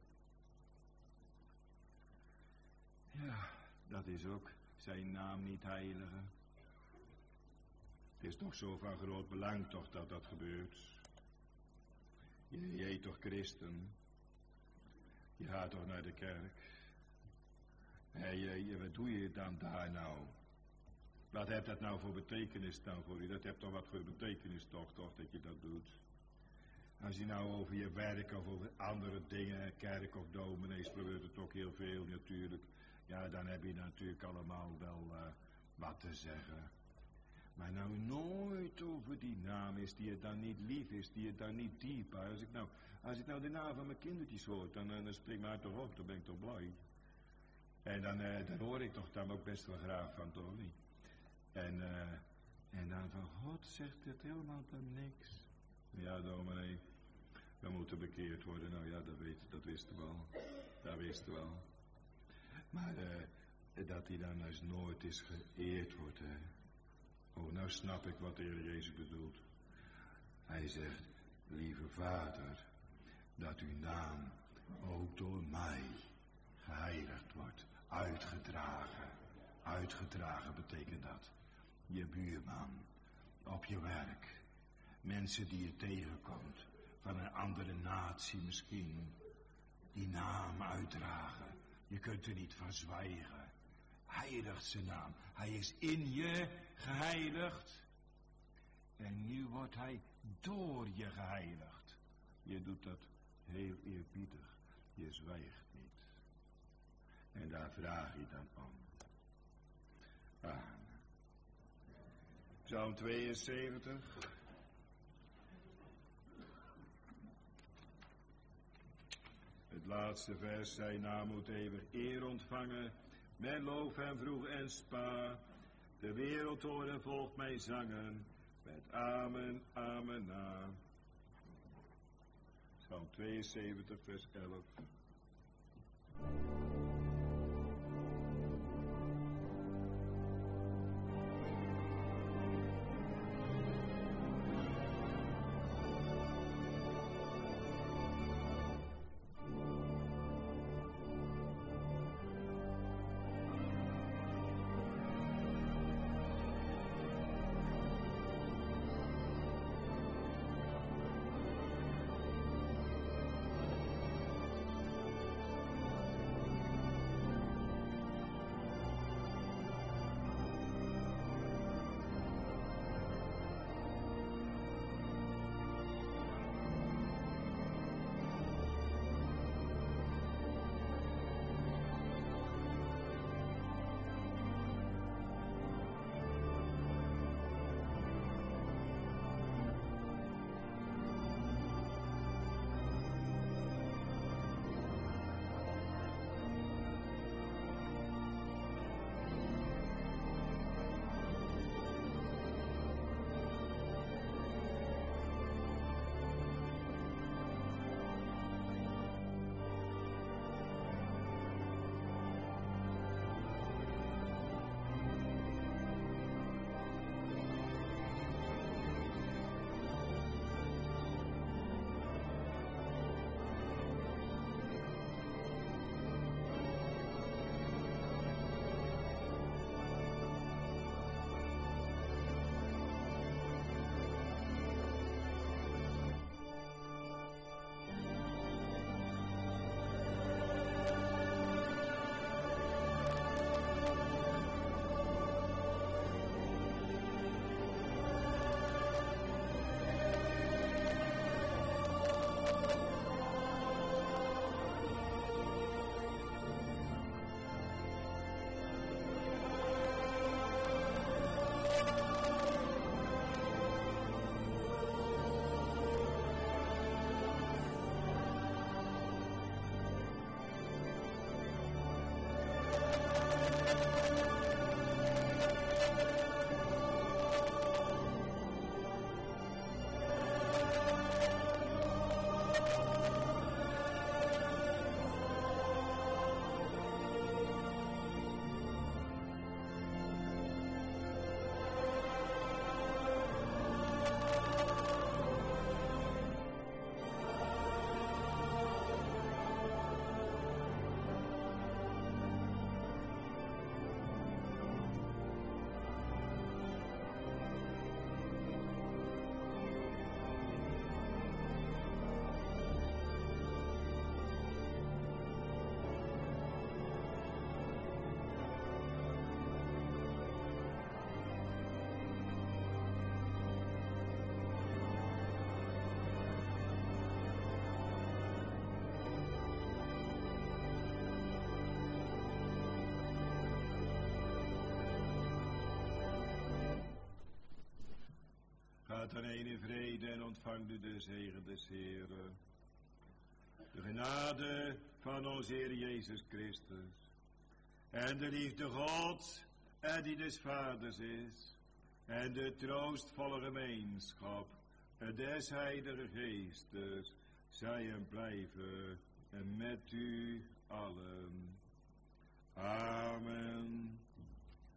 Ja, dat is ook zijn naam niet heiligen. Het is toch zo van groot belang toch dat dat gebeurt. Je, je heet toch christen? Je gaat toch naar de kerk? Hé, je, je, wat doe je dan daar nou? Wat heeft dat nou voor betekenis dan voor je? Dat heeft toch wat voor betekenis toch, toch, dat je dat doet? Als je nou over je werk of over andere dingen, kerk of dominees, probeert het toch heel veel natuurlijk. Ja, dan heb je natuurlijk allemaal wel uh, wat te zeggen. Maar nou nooit over die naam is die het dan niet lief is, die het dan niet diep. Als ik nou, als ik nou de naam van mijn kindertjes hoor, dan, uh, dan springt mij toch op, dan ben ik toch blij. En dan, uh, dan hoor ik toch dan ook best wel graag van, toch niet? En, uh, en dan van God zegt het helemaal dan niks. Ja, dominee, we moeten bekeerd worden. Nou ja, dat, weet, dat wisten we wel. Dat wisten we wel. Maar uh, dat hij dan eens nooit eens geëerd wordt, hè. Oh, nou snap ik wat de Heer Jezus bedoelt. Hij zegt, lieve Vader, dat uw naam ook door mij geheiligd wordt. Uitgedragen. Uitgedragen betekent dat. Je buurman, op je werk, mensen die je tegenkomt, van een andere natie misschien, die naam uitdragen. Je kunt er niet van zwijgen. Heiligt zijn naam. Hij is in je geheiligd. En nu wordt hij door je geheiligd. Je doet dat heel eerbiedig. Je zwijgt niet. En daar vraag je dan om. Amen. Psalm tweeënzeventig. Het laatste vers, zijn naam moet eeuwig eer ontvangen. Mijn loof hem vroeg en spa. De wereldtoren volgt mijn zangen. Met amen, amen na. Psalm tweeënzeventig, vers elf. dan een in vrede en ontvang u de zegen des Heeren. De genade van onze Heer Jezus Christus en de liefde Gods en die des Vaders is en de troostvolle gemeenschap des Heilige Geestes zij en blijven met u allen. Amen.